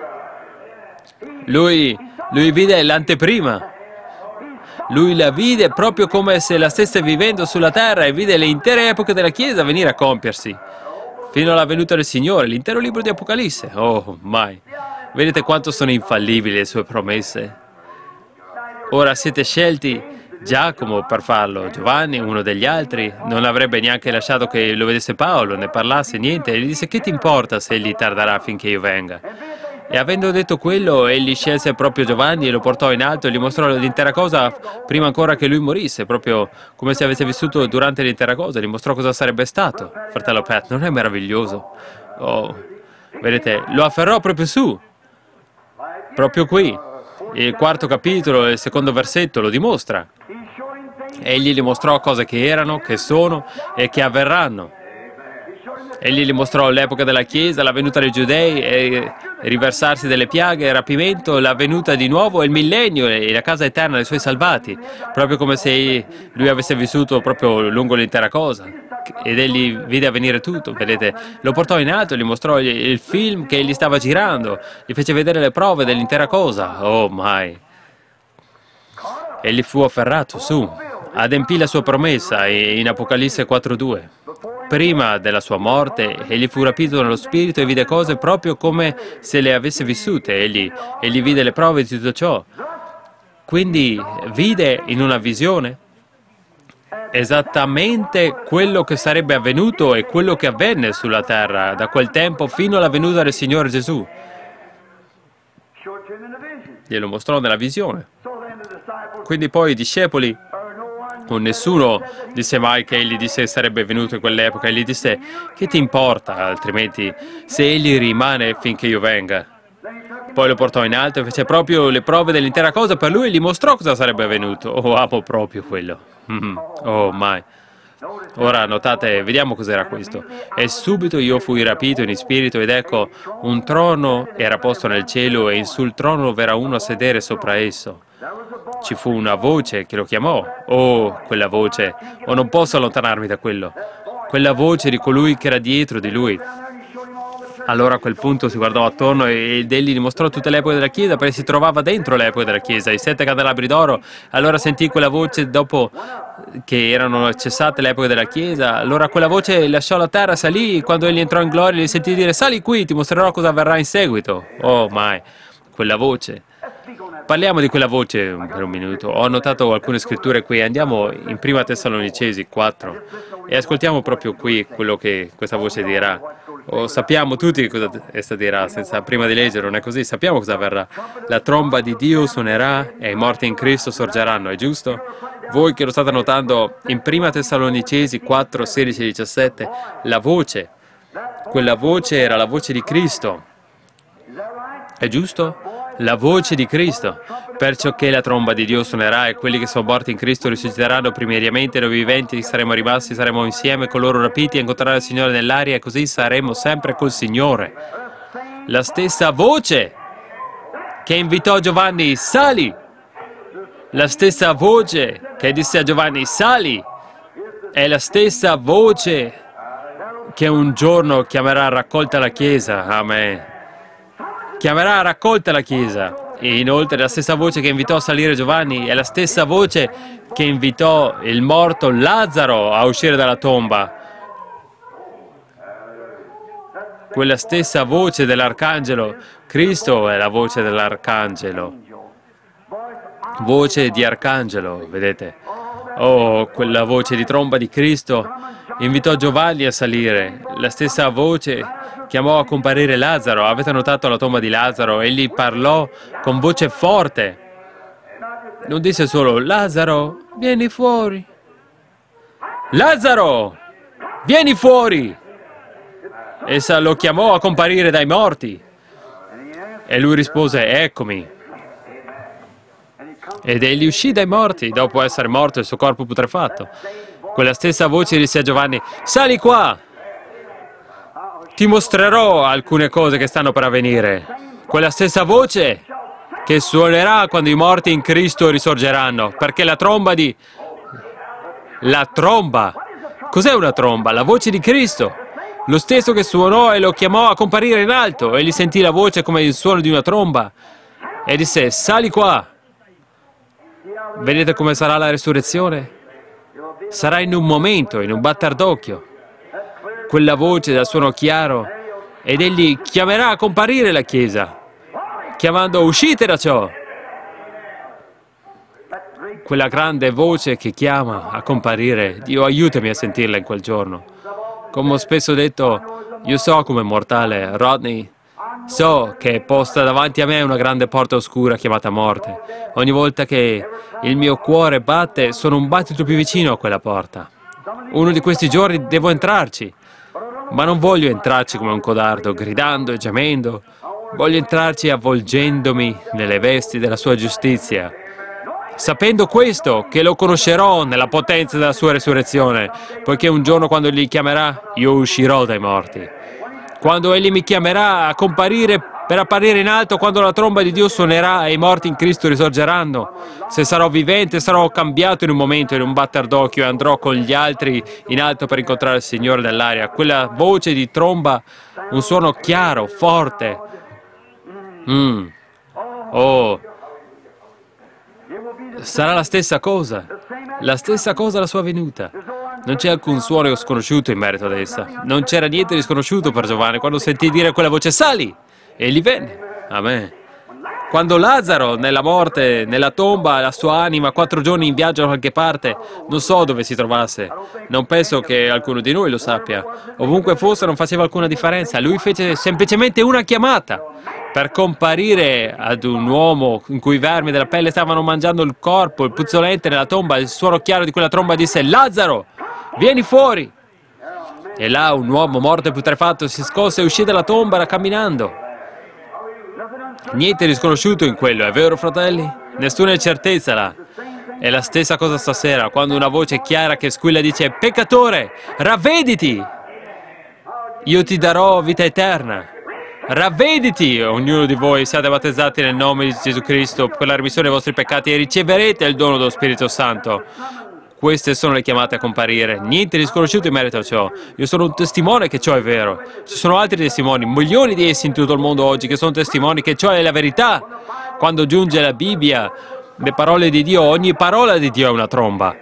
Lui, lui vide l'anteprima. Lui la vide proprio come se la stesse vivendo sulla terra, e vide le intere epoche della Chiesa venire a compiersi, fino alla venuta del Signore, l'intero libro di Apocalisse. Oh, mai! Vedete quanto sono infallibili le sue promesse. Ora siete scelti Giacomo per farlo. Giovanni, uno degli altri, non avrebbe neanche lasciato che lo vedesse Paolo, ne parlasse niente, e gli disse: che ti importa se egli tarderà finché io venga? E avendo detto quello, egli scelse proprio Giovanni e lo portò in alto e gli mostrò l'intera cosa prima ancora che lui morisse, proprio come se avesse vissuto durante l'intera cosa. Gli mostrò cosa sarebbe stato. Fratello Pat, non è meraviglioso? Oh, vedete, lo afferrò proprio su, proprio qui. Il quarto capitolo, il secondo versetto lo dimostra. Egli gli mostrò cose che erano, che sono e che avverranno. Egli gli mostrò l'epoca della Chiesa, la venuta dei Giudei, e il riversarsi delle piaghe, il rapimento, la venuta di nuovo, il millennio e la casa eterna dei suoi salvati, proprio come se lui avesse vissuto proprio lungo l'intera cosa. Ed egli vide avvenire tutto, vedete. Lo portò in alto, gli mostrò il film che egli stava girando, gli fece vedere le prove dell'intera cosa. Oh, mai! Egli fu afferrato su, adempì la sua promessa in Apocalisse quattro due. Prima della sua morte, egli fu rapito nello spirito e vide cose proprio come se le avesse vissute. Egli, egli vide le prove di tutto ciò. Quindi vide in una visione esattamente quello che sarebbe avvenuto e quello che avvenne sulla terra da quel tempo fino alla venuta del Signore Gesù. Glielo mostrò nella visione. Quindi poi i discepoli, o nessuno disse mai che egli disse che sarebbe venuto in quell'epoca. Egli disse: che ti importa altrimenti se egli rimane finché io venga? Poi lo portò in alto e fece proprio le prove dell'intera cosa per lui e gli mostrò cosa sarebbe avvenuto. Oh, amo proprio quello. Mm-hmm. Oh, mai. Ora notate, vediamo cos'era questo. E subito io fui rapito in spirito, ed ecco, un trono era posto nel cielo, e sul trono v'era uno a sedere sopra esso. Ci fu una voce che lo chiamò. Oh, quella voce! Oh, non posso allontanarmi da quello. Quella voce di colui che era dietro di lui. Allora a quel punto si guardò attorno ed egli gli mostrò tutte le epoche della Chiesa, perché si trovava dentro le epoche della Chiesa, i sette candelabri d'oro. Allora sentì quella voce dopo che erano cessate le epoche della Chiesa. Allora quella voce lasciò la terra, salì, quando egli entrò in gloria gli sentì dire: sali qui, ti mostrerò cosa avverrà in seguito. Oh, mai, quella voce. Parliamo di quella voce per un minuto. Ho annotato alcune scritture qui. Andiamo in Prima Tessalonicesi quattro e ascoltiamo proprio qui quello che questa voce dirà. Oh, sappiamo tutti cosa essa dirà, senza prima di leggere, non è così? Sappiamo cosa avverrà. La tromba di Dio suonerà e i morti in Cristo sorgeranno, è giusto? Voi che lo state notando, in Prima Tessalonicesi quattro, sedici e diciassette, la voce, quella voce era la voce di Cristo. È giusto? La voce di Cristo. Perciò che la tromba di Dio suonerà e quelli che sono morti in Cristo risusciteranno primariamente, noi viventi saremo rimasti, saremo insieme con loro rapiti a incontrare il Signore nell'aria e così saremo sempre col Signore. La stessa voce che invitò Giovanni, sali! La stessa voce che disse a Giovanni, sali! È la stessa voce che un giorno chiamerà a raccolta la Chiesa. Amen. Chiamerà a raccolta la Chiesa. E inoltre la stessa voce che invitò a salire Giovanni è la stessa voce che invitò il morto Lazzaro a uscire dalla tomba. Quella stessa voce dell'arcangelo. Cristo è la voce dell'arcangelo. Voce di arcangelo, vedete? Oh, quella voce di tromba di Cristo invitò Giovanni a salire. La stessa voce chiamò a comparire Lazzaro. Avete notato la tomba di Lazzaro? Egli parlò con voce forte. Non disse solo, Lazzaro, vieni fuori. Lazzaro, vieni fuori! Essa lo chiamò a comparire dai morti. E lui rispose, eccomi. Ed egli uscì dai morti, dopo essere morto il suo corpo putrefatto. Quella stessa voce disse a Giovanni, sali qua! Ti mostrerò alcune cose che stanno per avvenire. Quella stessa voce che suonerà quando i morti in Cristo risorgeranno, perché la tromba di... La tromba! Cos'è una tromba? La voce di Cristo! Lo stesso che suonò e lo chiamò a comparire in alto. Egli sentì la voce come il suono di una tromba e disse, sali qua! Vedete come sarà la resurrezione? Sarà in un momento, in un batter d'occhio. Quella voce dal suono chiaro, ed egli chiamerà a comparire la Chiesa, chiamando uscite da ciò. Quella grande voce che chiama a comparire, Dio aiutami a sentirla in quel giorno. Come ho spesso detto, io so come mortale, Rodney, so che è posta davanti a me una grande porta oscura chiamata morte. Ogni volta che il mio cuore batte, sono un battito più vicino a quella porta. Uno di questi giorni devo entrarci, ma non voglio entrarci come un codardo, gridando e gemendo. Voglio entrarci avvolgendomi nelle vesti della sua giustizia, sapendo questo, che lo conoscerò nella potenza della sua resurrezione, poiché un giorno quando egli chiamerà, io uscirò dai morti. Quando egli mi chiamerà a comparire per apparire in alto, quando la tromba di Dio suonerà e i morti in Cristo risorgeranno, se sarò vivente, sarò cambiato in un momento, in un batter d'occhio, e andrò con gli altri in alto per incontrare il Signore nell'aria. Quella voce di tromba, un suono chiaro, forte. Mm. Oh, sarà la stessa cosa, la stessa cosa alla sua venuta. Non c'è alcun suono sconosciuto in merito ad essa. Non c'era niente di sconosciuto per Giovanni quando sentì dire quella voce, sali! E gli venne. Amen. Quando Lazzaro, nella morte, nella tomba, la sua anima, quattro giorni in viaggio da qualche parte, non so dove si trovasse. Non penso che alcuno di noi lo sappia. Ovunque fosse non faceva alcuna differenza. Lui fece semplicemente una chiamata per comparire ad un uomo in cui i vermi della pelle stavano mangiando il corpo, il puzzolente nella tomba. Il suono chiaro di quella tromba disse, Lazzaro, vieni fuori! E là un uomo morto e putrefatto si scosse e uscì dalla tomba camminando. Niente di sconosciuto in quello, è vero, fratelli? Nessuna incertezza là. È la stessa cosa stasera, quando una voce chiara che squilla dice, peccatore, ravvediti! Io ti darò vita eterna. Ravvediti, ognuno di voi, siate battezzati nel nome di Gesù Cristo per la remissione dei vostri peccati e riceverete il dono dello Spirito Santo. Queste sono le chiamate a comparire. Niente di sconosciuto in merito a ciò. Io sono un testimone che ciò è vero. Ci sono altri testimoni, milioni di essi in tutto il mondo oggi, che sono testimoni che ciò è la verità. Quando giunge la Bibbia, le parole di Dio, ogni parola di Dio è una tromba.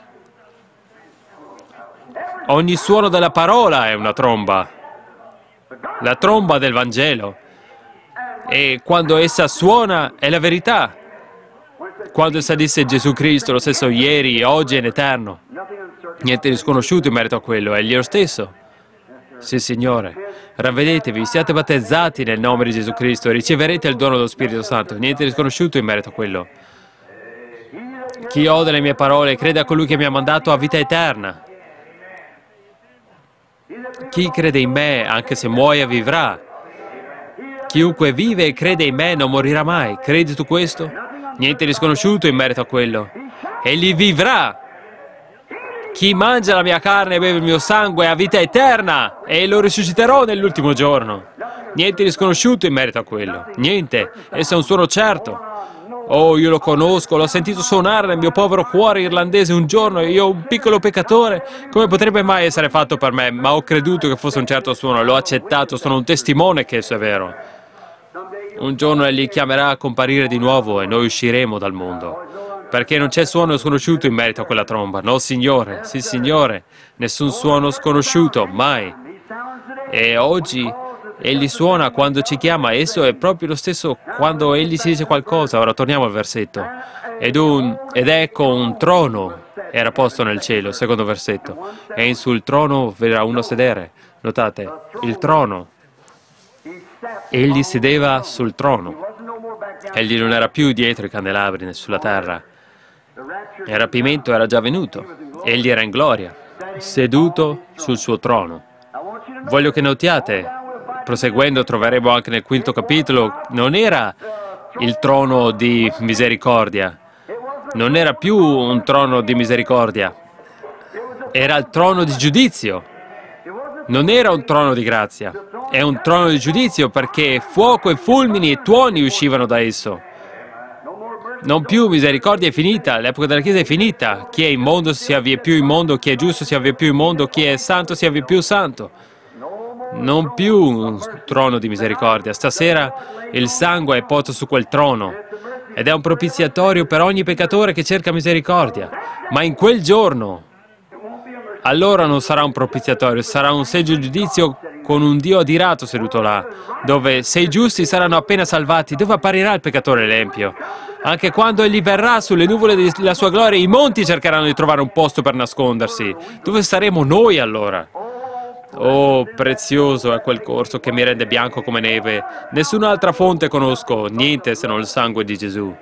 Ogni suono della parola è una tromba. La tromba del Vangelo. E quando essa suona è la verità. Quando essa disse Gesù Cristo, lo stesso ieri, oggi e in eterno. Niente di sconosciuto in merito a quello, egli è lo stesso. Sì, Signore. Ravvedetevi, siate battezzati nel nome di Gesù Cristo e riceverete il dono dello Spirito Santo. Niente di sconosciuto in merito a quello. Chi ode le mie parole e crede a colui che mi ha mandato ha vita eterna. Chi crede in me, anche se muoia, vivrà. Chiunque vive e crede in me non morirà mai. Credi tu questo? Niente di sconosciuto in merito a quello. Egli vivrà. Chi mangia la mia carne e beve il mio sangue ha vita eterna e lo risusciterò nell'ultimo giorno. Niente di sconosciuto in merito a quello. Niente. Esso è un suono certo. Oh, io lo conosco, l'ho sentito suonare nel mio povero cuore irlandese un giorno e io, un piccolo peccatore, come potrebbe mai essere fatto per me? Ma ho creduto che fosse un certo suono, l'ho accettato, sono un testimone che esso è vero. Un giorno egli chiamerà a comparire di nuovo e noi usciremo dal mondo. Perché non c'è suono sconosciuto in merito a quella tromba. No, Signore, sì, Signore, nessun suono sconosciuto, mai. E oggi egli suona quando ci chiama, esso è proprio lo stesso quando egli ci dice qualcosa. Ora torniamo al versetto. Ed, un, ed ecco un trono era posto nel cielo, secondo versetto, e in sul trono verrà uno sedere. Notate, il trono. Egli sedeva sul trono. Egli non era più dietro i candelabri né sulla terra. Il rapimento era già venuto. Egli era in gloria, seduto sul suo trono. Voglio che notiate, proseguendo troveremo anche nel quinto capitolo, non era il trono di misericordia, non era più un trono di misericordia, era il trono di giudizio, non era un trono di grazia, è un trono di giudizio perché fuoco e fulmini e tuoni uscivano da esso. Non più misericordia è finita, l'epoca della Chiesa è finita, chi è immondo sia vie più immondo, chi è giusto sia vie più immondo, chi è santo sia vie più santo. Non più un trono di misericordia. Stasera il sangue è posto su quel trono ed è un propiziatorio per ogni peccatore che cerca misericordia. Ma in quel giorno, allora non sarà un propiziatorio, sarà un seggio di giudizio con un Dio adirato seduto là, dove se i giusti saranno appena salvati, dove apparirà il peccatore l'empio. Anche quando egli verrà sulle nuvole della sua gloria, i monti cercheranno di trovare un posto per nascondersi. Dove saremo noi allora? Oh, prezioso è quel corso che mi rende bianco come neve. Nessun'altra fonte conosco, niente se non il sangue di Gesù.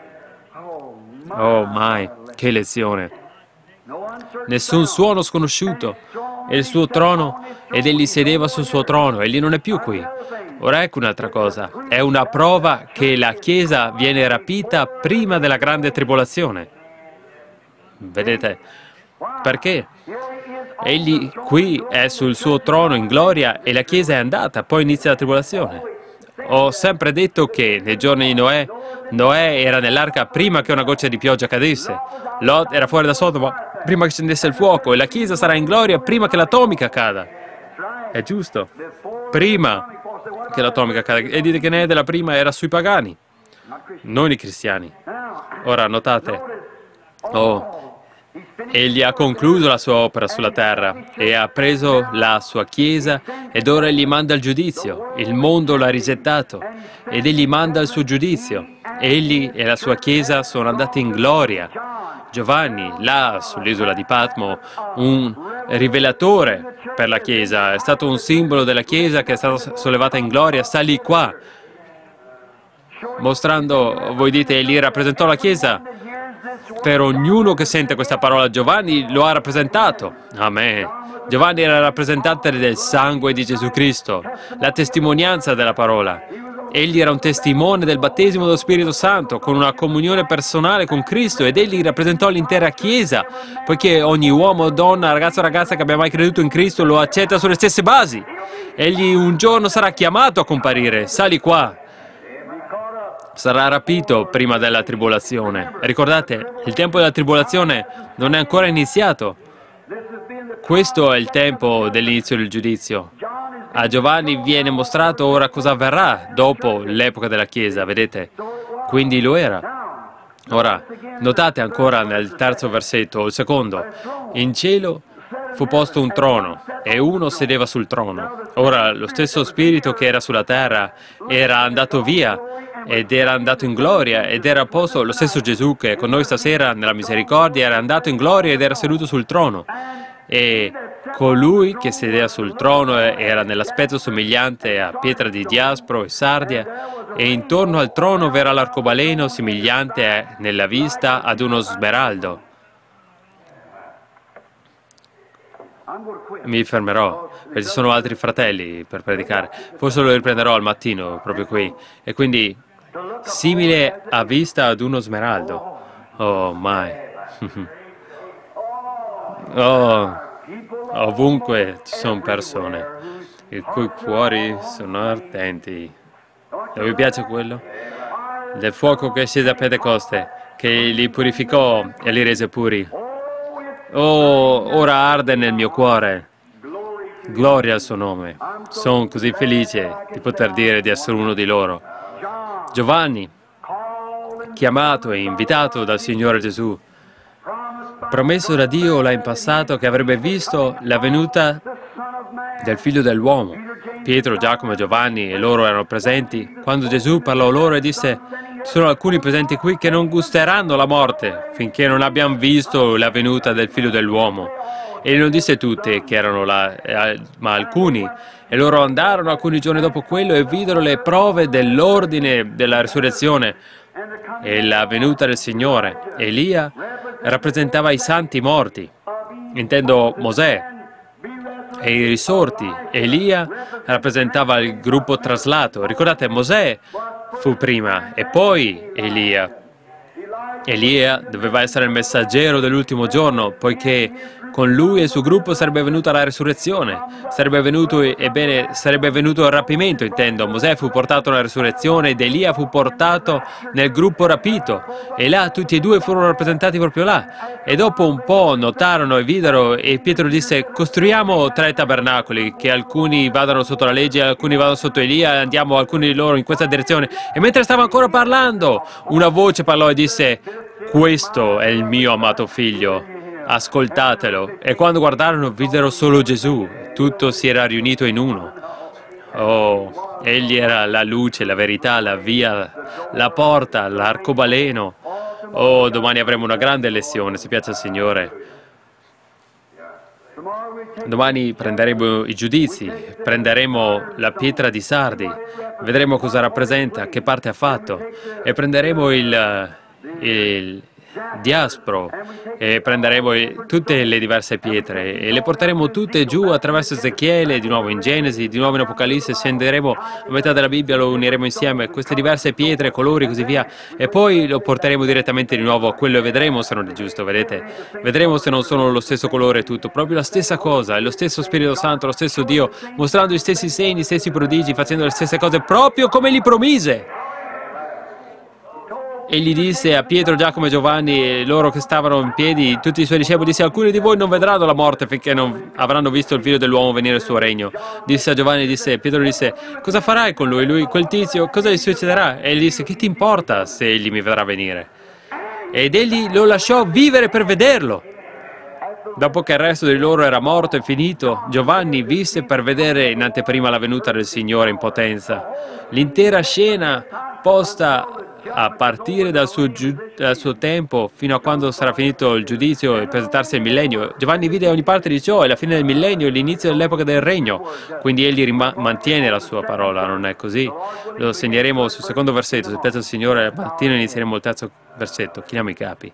Oh, mai, che lezione. Nessun suono sconosciuto. E il suo trono, ed egli sedeva sul suo trono, egli non è più qui. Ora ecco un'altra cosa, è una prova che la Chiesa viene rapita prima della grande tribolazione. Vedete? Perché? Egli qui è sul suo trono in gloria e la Chiesa è andata, poi inizia la tribolazione. Ho sempre detto che nei giorni di Noè, Noè era nell'arca prima che una goccia di pioggia cadesse. Lot era fuori da Sodoma prima che scendesse il fuoco e la Chiesa sarà in gloria prima che l'atomica cada. È giusto? Prima che l'atomica cada. E dite che ne è della prima era sui pagani, non i cristiani. Ora notate, oh, egli ha concluso la sua opera sulla terra e ha preso la sua Chiesa ed ora egli manda il giudizio. Il mondo l'ha rigettato ed egli manda il suo giudizio. Egli e la sua Chiesa sono andati in gloria. Giovanni, là sull'isola di Patmo, un rivelatore per la Chiesa, è stato un simbolo della Chiesa che è stata sollevata in gloria, sta lì qua, mostrando, voi dite, egli rappresentò la Chiesa. Per ognuno che sente questa parola, Giovanni lo ha rappresentato. Amen. Giovanni era rappresentante del sangue di Gesù Cristo, la testimonianza della parola. Egli era un testimone del battesimo dello Spirito Santo, con una comunione personale con Cristo, ed egli rappresentò l'intera Chiesa, poiché ogni uomo, donna, ragazzo o ragazza che abbia mai creduto in Cristo lo accetta sulle stesse basi. Egli un giorno sarà chiamato a comparire. Sali qua. Sarà rapito prima della tribolazione. Ricordate, il tempo della tribolazione non è ancora iniziato. Questo è il tempo dell'inizio del giudizio. A Giovanni viene mostrato ora cosa avverrà dopo l'epoca della Chiesa, vedete? Quindi lo era. Ora, notate ancora nel terzo versetto, il secondo. In cielo fu posto un trono e uno sedeva sul trono. Ora, lo stesso spirito che era sulla terra era andato via ed era andato in gloria ed era posto, lo stesso Gesù che è con noi stasera nella misericordia, era andato in gloria ed era seduto sul trono. E colui che sedeva sul trono era nell'aspetto somigliante a pietra di diaspro e sardia, e intorno al trono v'era l'arcobaleno somigliante nella vista ad uno smeraldo. mi fermerò, perché ci sono altri fratelli per predicare. Forse lo riprenderò al mattino, proprio qui. E quindi, simile a vista ad uno smeraldo. Oh, mai. Oh, ovunque ci sono persone, i cui cuori sono ardenti. Non vi piace quello? Del fuoco che scese a Pentecoste, che li purificò e li rese puri. Oh, ora arde nel mio cuore. Gloria al suo nome. Sono così felice di poter dire di essere uno di loro. Giovanni, chiamato e invitato dal Signore Gesù, promesso da Dio là in passato che avrebbe visto la venuta del Figlio dell'uomo. Pietro, Giacomo e Giovanni e loro erano presenti quando Gesù parlò loro e disse: ci sono alcuni presenti qui che non gusteranno la morte finché non abbiano visto la venuta del Figlio dell'uomo. E non disse tutti che erano là, ma alcuni. E loro andarono alcuni giorni dopo quello e videro le prove dell'ordine della risurrezione e la venuta del Signore. Elia rappresentava i santi morti, intendo Mosè, e i risorti. Elia rappresentava il gruppo traslato. Ricordate, Mosè fu prima e poi Elia. Elia doveva essere il messaggero dell'ultimo giorno, poiché con lui e il suo gruppo sarebbe venuta la risurrezione, sarebbe venuto, ebbene, sarebbe venuto il rapimento, intendo. Mosè fu portato alla risurrezione ed Elia fu portato nel gruppo rapito, e là tutti e due furono rappresentati proprio là. E dopo un po' notarono e videro, e Pietro disse: costruiamo tre tabernacoli, che alcuni vadano sotto la legge, alcuni vadano sotto Elia, e andiamo alcuni di loro in questa direzione. E mentre stava ancora parlando, una voce parlò e disse: questo è il mio amato figlio, ascoltatelo. E quando guardarono videro solo Gesù, tutto si era riunito in uno. Oh, egli era la luce, la verità, la via, la porta, l'arcobaleno. Oh, domani avremo una grande lezione, se piace al Signore. Domani prenderemo i giudizi, prenderemo la pietra di Sardi, vedremo cosa rappresenta, che parte ha fatto, e prenderemo il, il diaspro, e prenderemo il, tutte le diverse pietre e le porteremo tutte giù attraverso Ezechiele, di nuovo in Genesi, di nuovo in Apocalisse, scenderemo a metà della Bibbia, lo uniremo insieme, queste diverse pietre, colori e così via, e poi lo porteremo direttamente di nuovo a quello e vedremo se non è giusto, vedete? Vedremo se non sono lo stesso colore e tutto, proprio la stessa cosa, è lo stesso Spirito Santo, lo stesso Dio, mostrando gli stessi segni, gli stessi prodigi, facendo le stesse cose proprio come gli promise. E gli disse a Pietro, Giacomo e Giovanni, e loro che stavano in piedi, tutti i suoi discepoli, disse: alcuni di voi non vedranno la morte finché non avranno visto il Figlio dell'uomo venire il suo regno. Disse a Giovanni, disse, Pietro disse: cosa farai con lui? Lui, quel tizio, cosa gli succederà? E gli disse: che ti importa se egli mi vedrà venire? Ed egli lo lasciò vivere per vederlo. Dopo che il resto di loro era morto e finito, Giovanni visse per vedere in anteprima la venuta del Signore in potenza. L'intera scena posta a partire dal suo, dal suo tempo fino a quando sarà finito il giudizio e presentarsi al millennio. Giovanni vide ogni parte di ciò, è la fine del millennio e l'inizio dell'epoca del regno. Quindi egli rima- mantiene la sua parola, non è così? Lo segneremo sul secondo versetto. Se piace al Signore, al mattino inizieremo il terzo versetto. Chiniamo i capi.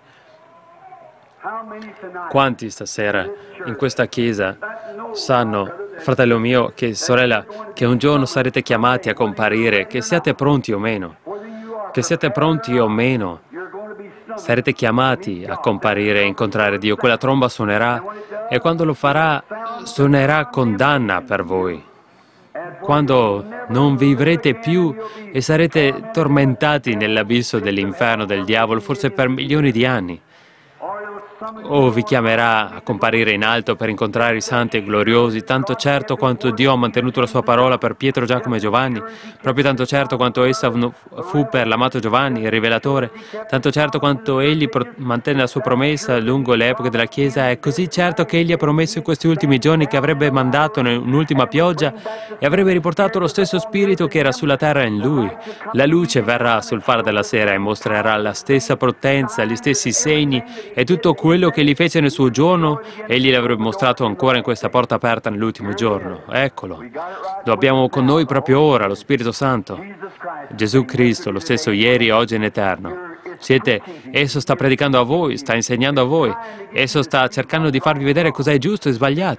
Quanti stasera in questa chiesa sanno, fratello mio, che sorella, che un giorno sarete chiamati a comparire, che siate pronti o meno, che siate pronti o meno, sarete chiamati a comparire e incontrare Dio. Quella tromba suonerà e quando lo farà suonerà condanna per voi. Quando non vivrete più e sarete tormentati nell'abisso dell'inferno del diavolo, forse per milioni di anni. O vi chiamerà a comparire in alto per incontrare i santi e gloriosi, tanto certo quanto Dio ha mantenuto la sua parola per Pietro, Giacomo e Giovanni, proprio tanto certo quanto essa fu per l'amato Giovanni, il rivelatore, tanto certo quanto egli mantenne la sua promessa lungo le epoche della Chiesa, è così certo che egli ha promesso in questi ultimi giorni che avrebbe mandato un'ultima pioggia e avrebbe riportato lo stesso spirito che era sulla terra in lui. La luce verrà sul faro della sera e mostrerà la stessa potenza, gli stessi segni e tutto quello che gli fece nel suo giorno, egli l'avrebbe mostrato ancora in questa porta aperta nell'ultimo giorno. Eccolo. Lo abbiamo con noi proprio ora, lo Spirito Santo. Gesù Cristo, lo stesso ieri, oggi e in eterno. Siete, esso sta predicando a voi, sta insegnando a voi, esso sta cercando di farvi vedere cosa è giusto e sbagliato.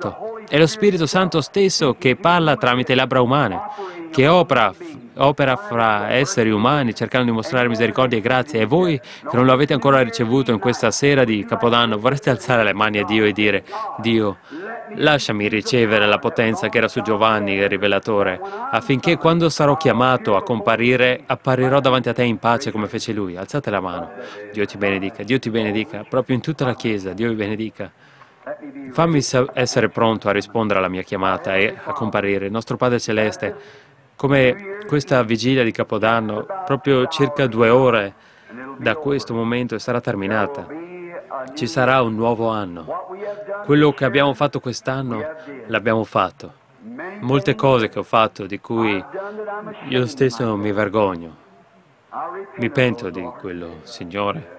È lo Spirito Santo stesso che parla tramite labbra umane, che opera, opera fra esseri umani cercando di mostrare misericordia e grazia. E voi che non lo avete ancora ricevuto in questa sera di Capodanno, vorreste alzare le mani a Dio e dire: Dio, lasciami ricevere la potenza che era su Giovanni, il rivelatore, affinché quando sarò chiamato a comparire, apparirò davanti a te in pace come fece lui. Alzate la mano. Dio ti benedica, Dio ti benedica, proprio in tutta la Chiesa, Dio vi benedica. Fammi essere pronto a rispondere alla mia chiamata e a comparire. Il nostro Padre Celeste, come questa vigilia di Capodanno, proprio circa due ore da questo momento sarà terminata. Ci sarà un nuovo anno. Quello che abbiamo fatto quest'anno, l'abbiamo fatto. Molte cose che ho fatto di cui io stesso mi vergogno. Mi pento di quello, Signore.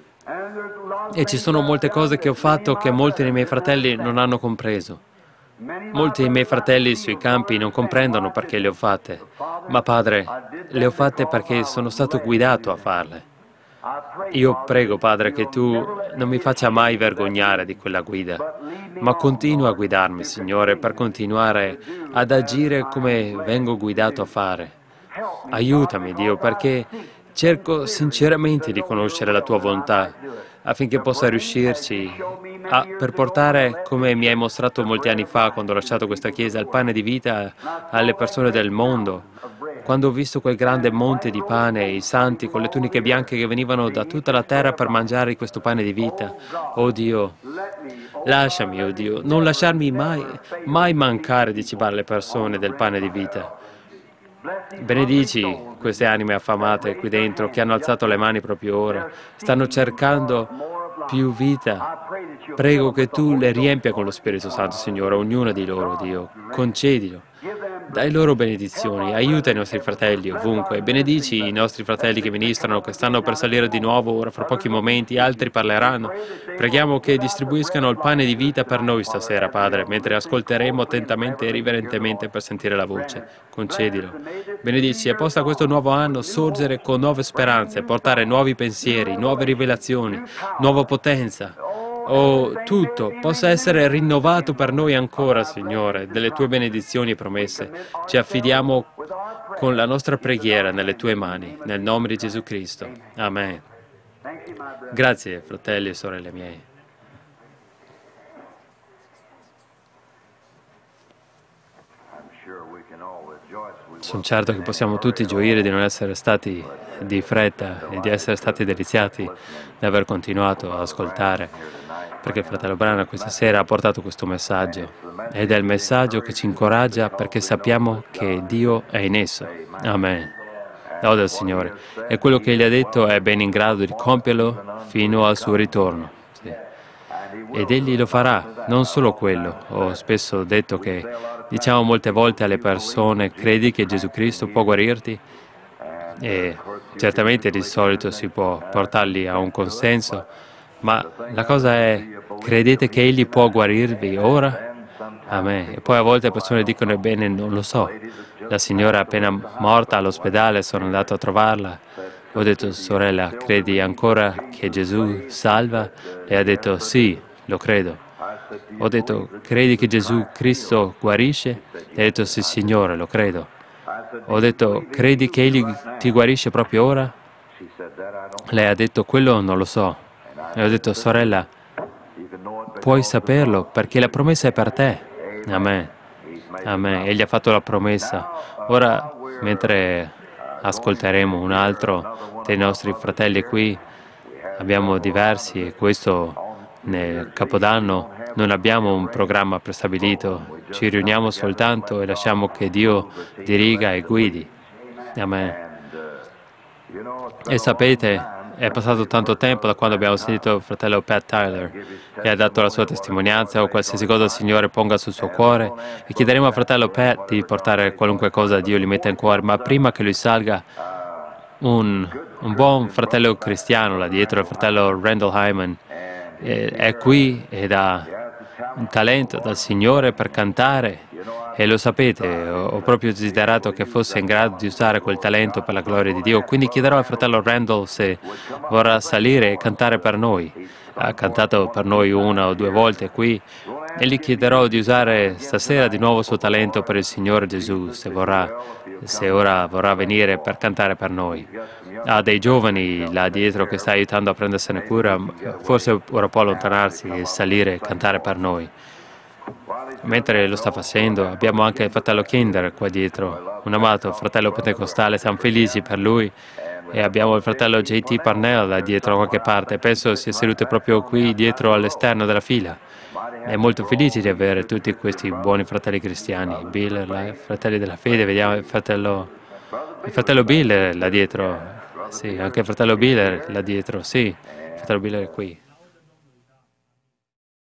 E ci sono molte cose che ho fatto che molti dei miei fratelli non hanno compreso. Molti dei miei fratelli sui campi non comprendono perché le ho fatte, ma Padre, le ho fatte perché sono stato guidato a farle. Io prego, Padre, che Tu non mi faccia mai vergognare di quella guida, ma continua a guidarmi, Signore, per continuare ad agire come vengo guidato a fare. Aiutami, Dio, perché cerco sinceramente di conoscere la Tua volontà, affinché possa riuscirci a, per portare, come mi hai mostrato molti anni fa, quando ho lasciato questa Chiesa, il pane di vita alle persone del mondo. Quando ho visto quel grande monte di pane, i santi con le tuniche bianche che venivano da tutta la terra per mangiare questo pane di vita. Oh Dio, lasciami, oh Dio, non lasciarmi mai, mai mancare di cibare le persone del pane di vita. Benedici queste anime affamate qui dentro che hanno alzato le mani proprio ora, stanno cercando più vita. Prego che Tu le riempia con lo Spirito Santo, Signore, ognuna di loro, Dio. Concedilo. Dai loro benedizioni, aiuta i nostri fratelli ovunque, benedici i nostri fratelli che ministrano, che stanno per salire di nuovo ora fra pochi momenti, altri parleranno. Preghiamo che distribuiscano il pane di vita per noi stasera, Padre, mentre ascolteremo attentamente e riverentemente per sentire la voce. Concedilo. Benedici e possa questo nuovo anno sorgere con nuove speranze, portare nuovi pensieri, nuove rivelazioni, nuova potenza. Oh, tutto possa essere rinnovato per noi ancora, Signore, delle Tue benedizioni e promesse. Ci affidiamo con la nostra preghiera nelle Tue mani, nel nome di Gesù Cristo. Amen. Grazie, fratelli e sorelle miei. Sono certo che possiamo tutti gioire di non essere stati di fretta e di essere stati deliziati di aver continuato ad ascoltare, perché il fratello Branham questa sera ha portato questo messaggio ed è il messaggio che ci incoraggia perché sappiamo che Dio è in esso. Amen. Lode al Signore. E quello che Egli ha detto è ben in grado di compierlo fino al suo ritorno. Sì. Ed Egli lo farà, non solo quello. Ho spesso detto che diciamo molte volte alle persone: credi che Gesù Cristo può guarirti? E certamente di solito si può portarli a un consenso, ma la cosa è: credete che Egli può guarirvi ora? Amen. E poi a volte le persone dicono: ebbene, non lo so. La signora è appena morta all'ospedale, sono andato a trovarla. Ho detto: sorella, credi ancora che Gesù salva? Lei ha detto: sì, lo credo. Ho detto: credi che Gesù Cristo guarisce? Lei ha detto: sì, Signore, lo credo. Ho detto: credi che Egli ti guarisce proprio ora? Lei ha detto: quello non lo so. E ho detto: sorella, puoi saperlo perché la promessa è per te. Amen. Amen. Egli ha fatto la promessa. Ora, mentre ascolteremo un altro dei nostri fratelli qui, abbiamo diversi e questo nel Capodanno non abbiamo un programma prestabilito, ci riuniamo soltanto e lasciamo che Dio diriga e guidi. Amen. E sapete, è passato tanto tempo da quando abbiamo sentito il fratello Pat Tyler e ha dato la sua testimonianza o qualsiasi cosa il Signore ponga sul suo cuore, e chiederemo al fratello Pat di portare qualunque cosa Dio gli metta in cuore, ma prima che lui salga, un, un buon fratello cristiano là dietro, il fratello Randall Hyman, è, è qui ed ha un talento dal Signore per cantare, e lo sapete, ho, ho proprio desiderato che fosse in grado di usare quel talento per la gloria di Dio. Quindi chiederò al fratello Randall se vorrà salire e cantare per noi. Ha cantato per noi una o due volte qui, E gli chiederò di usare stasera di nuovo il suo talento per il Signore Gesù, se vorrà, se ora vorrà venire per cantare per noi. Ha dei giovani là dietro che sta aiutando a prendersene cura, forse ora può allontanarsi e salire e cantare per noi. Mentre lo sta facendo, abbiamo anche il fratello Kinder qua dietro, un amato fratello pentecostale, siamo felici per lui. E abbiamo il fratello J T Parnell là dietro da qualche parte, penso sia seduto proprio qui dietro all'esterno della fila. È molto felice di avere tutti questi buoni fratelli cristiani. Bill, là, fratelli della fede, vediamo il fratello, il fratello Bill là dietro. Sì, anche il fratello Bill là dietro, sì, il fratello Bill è qui.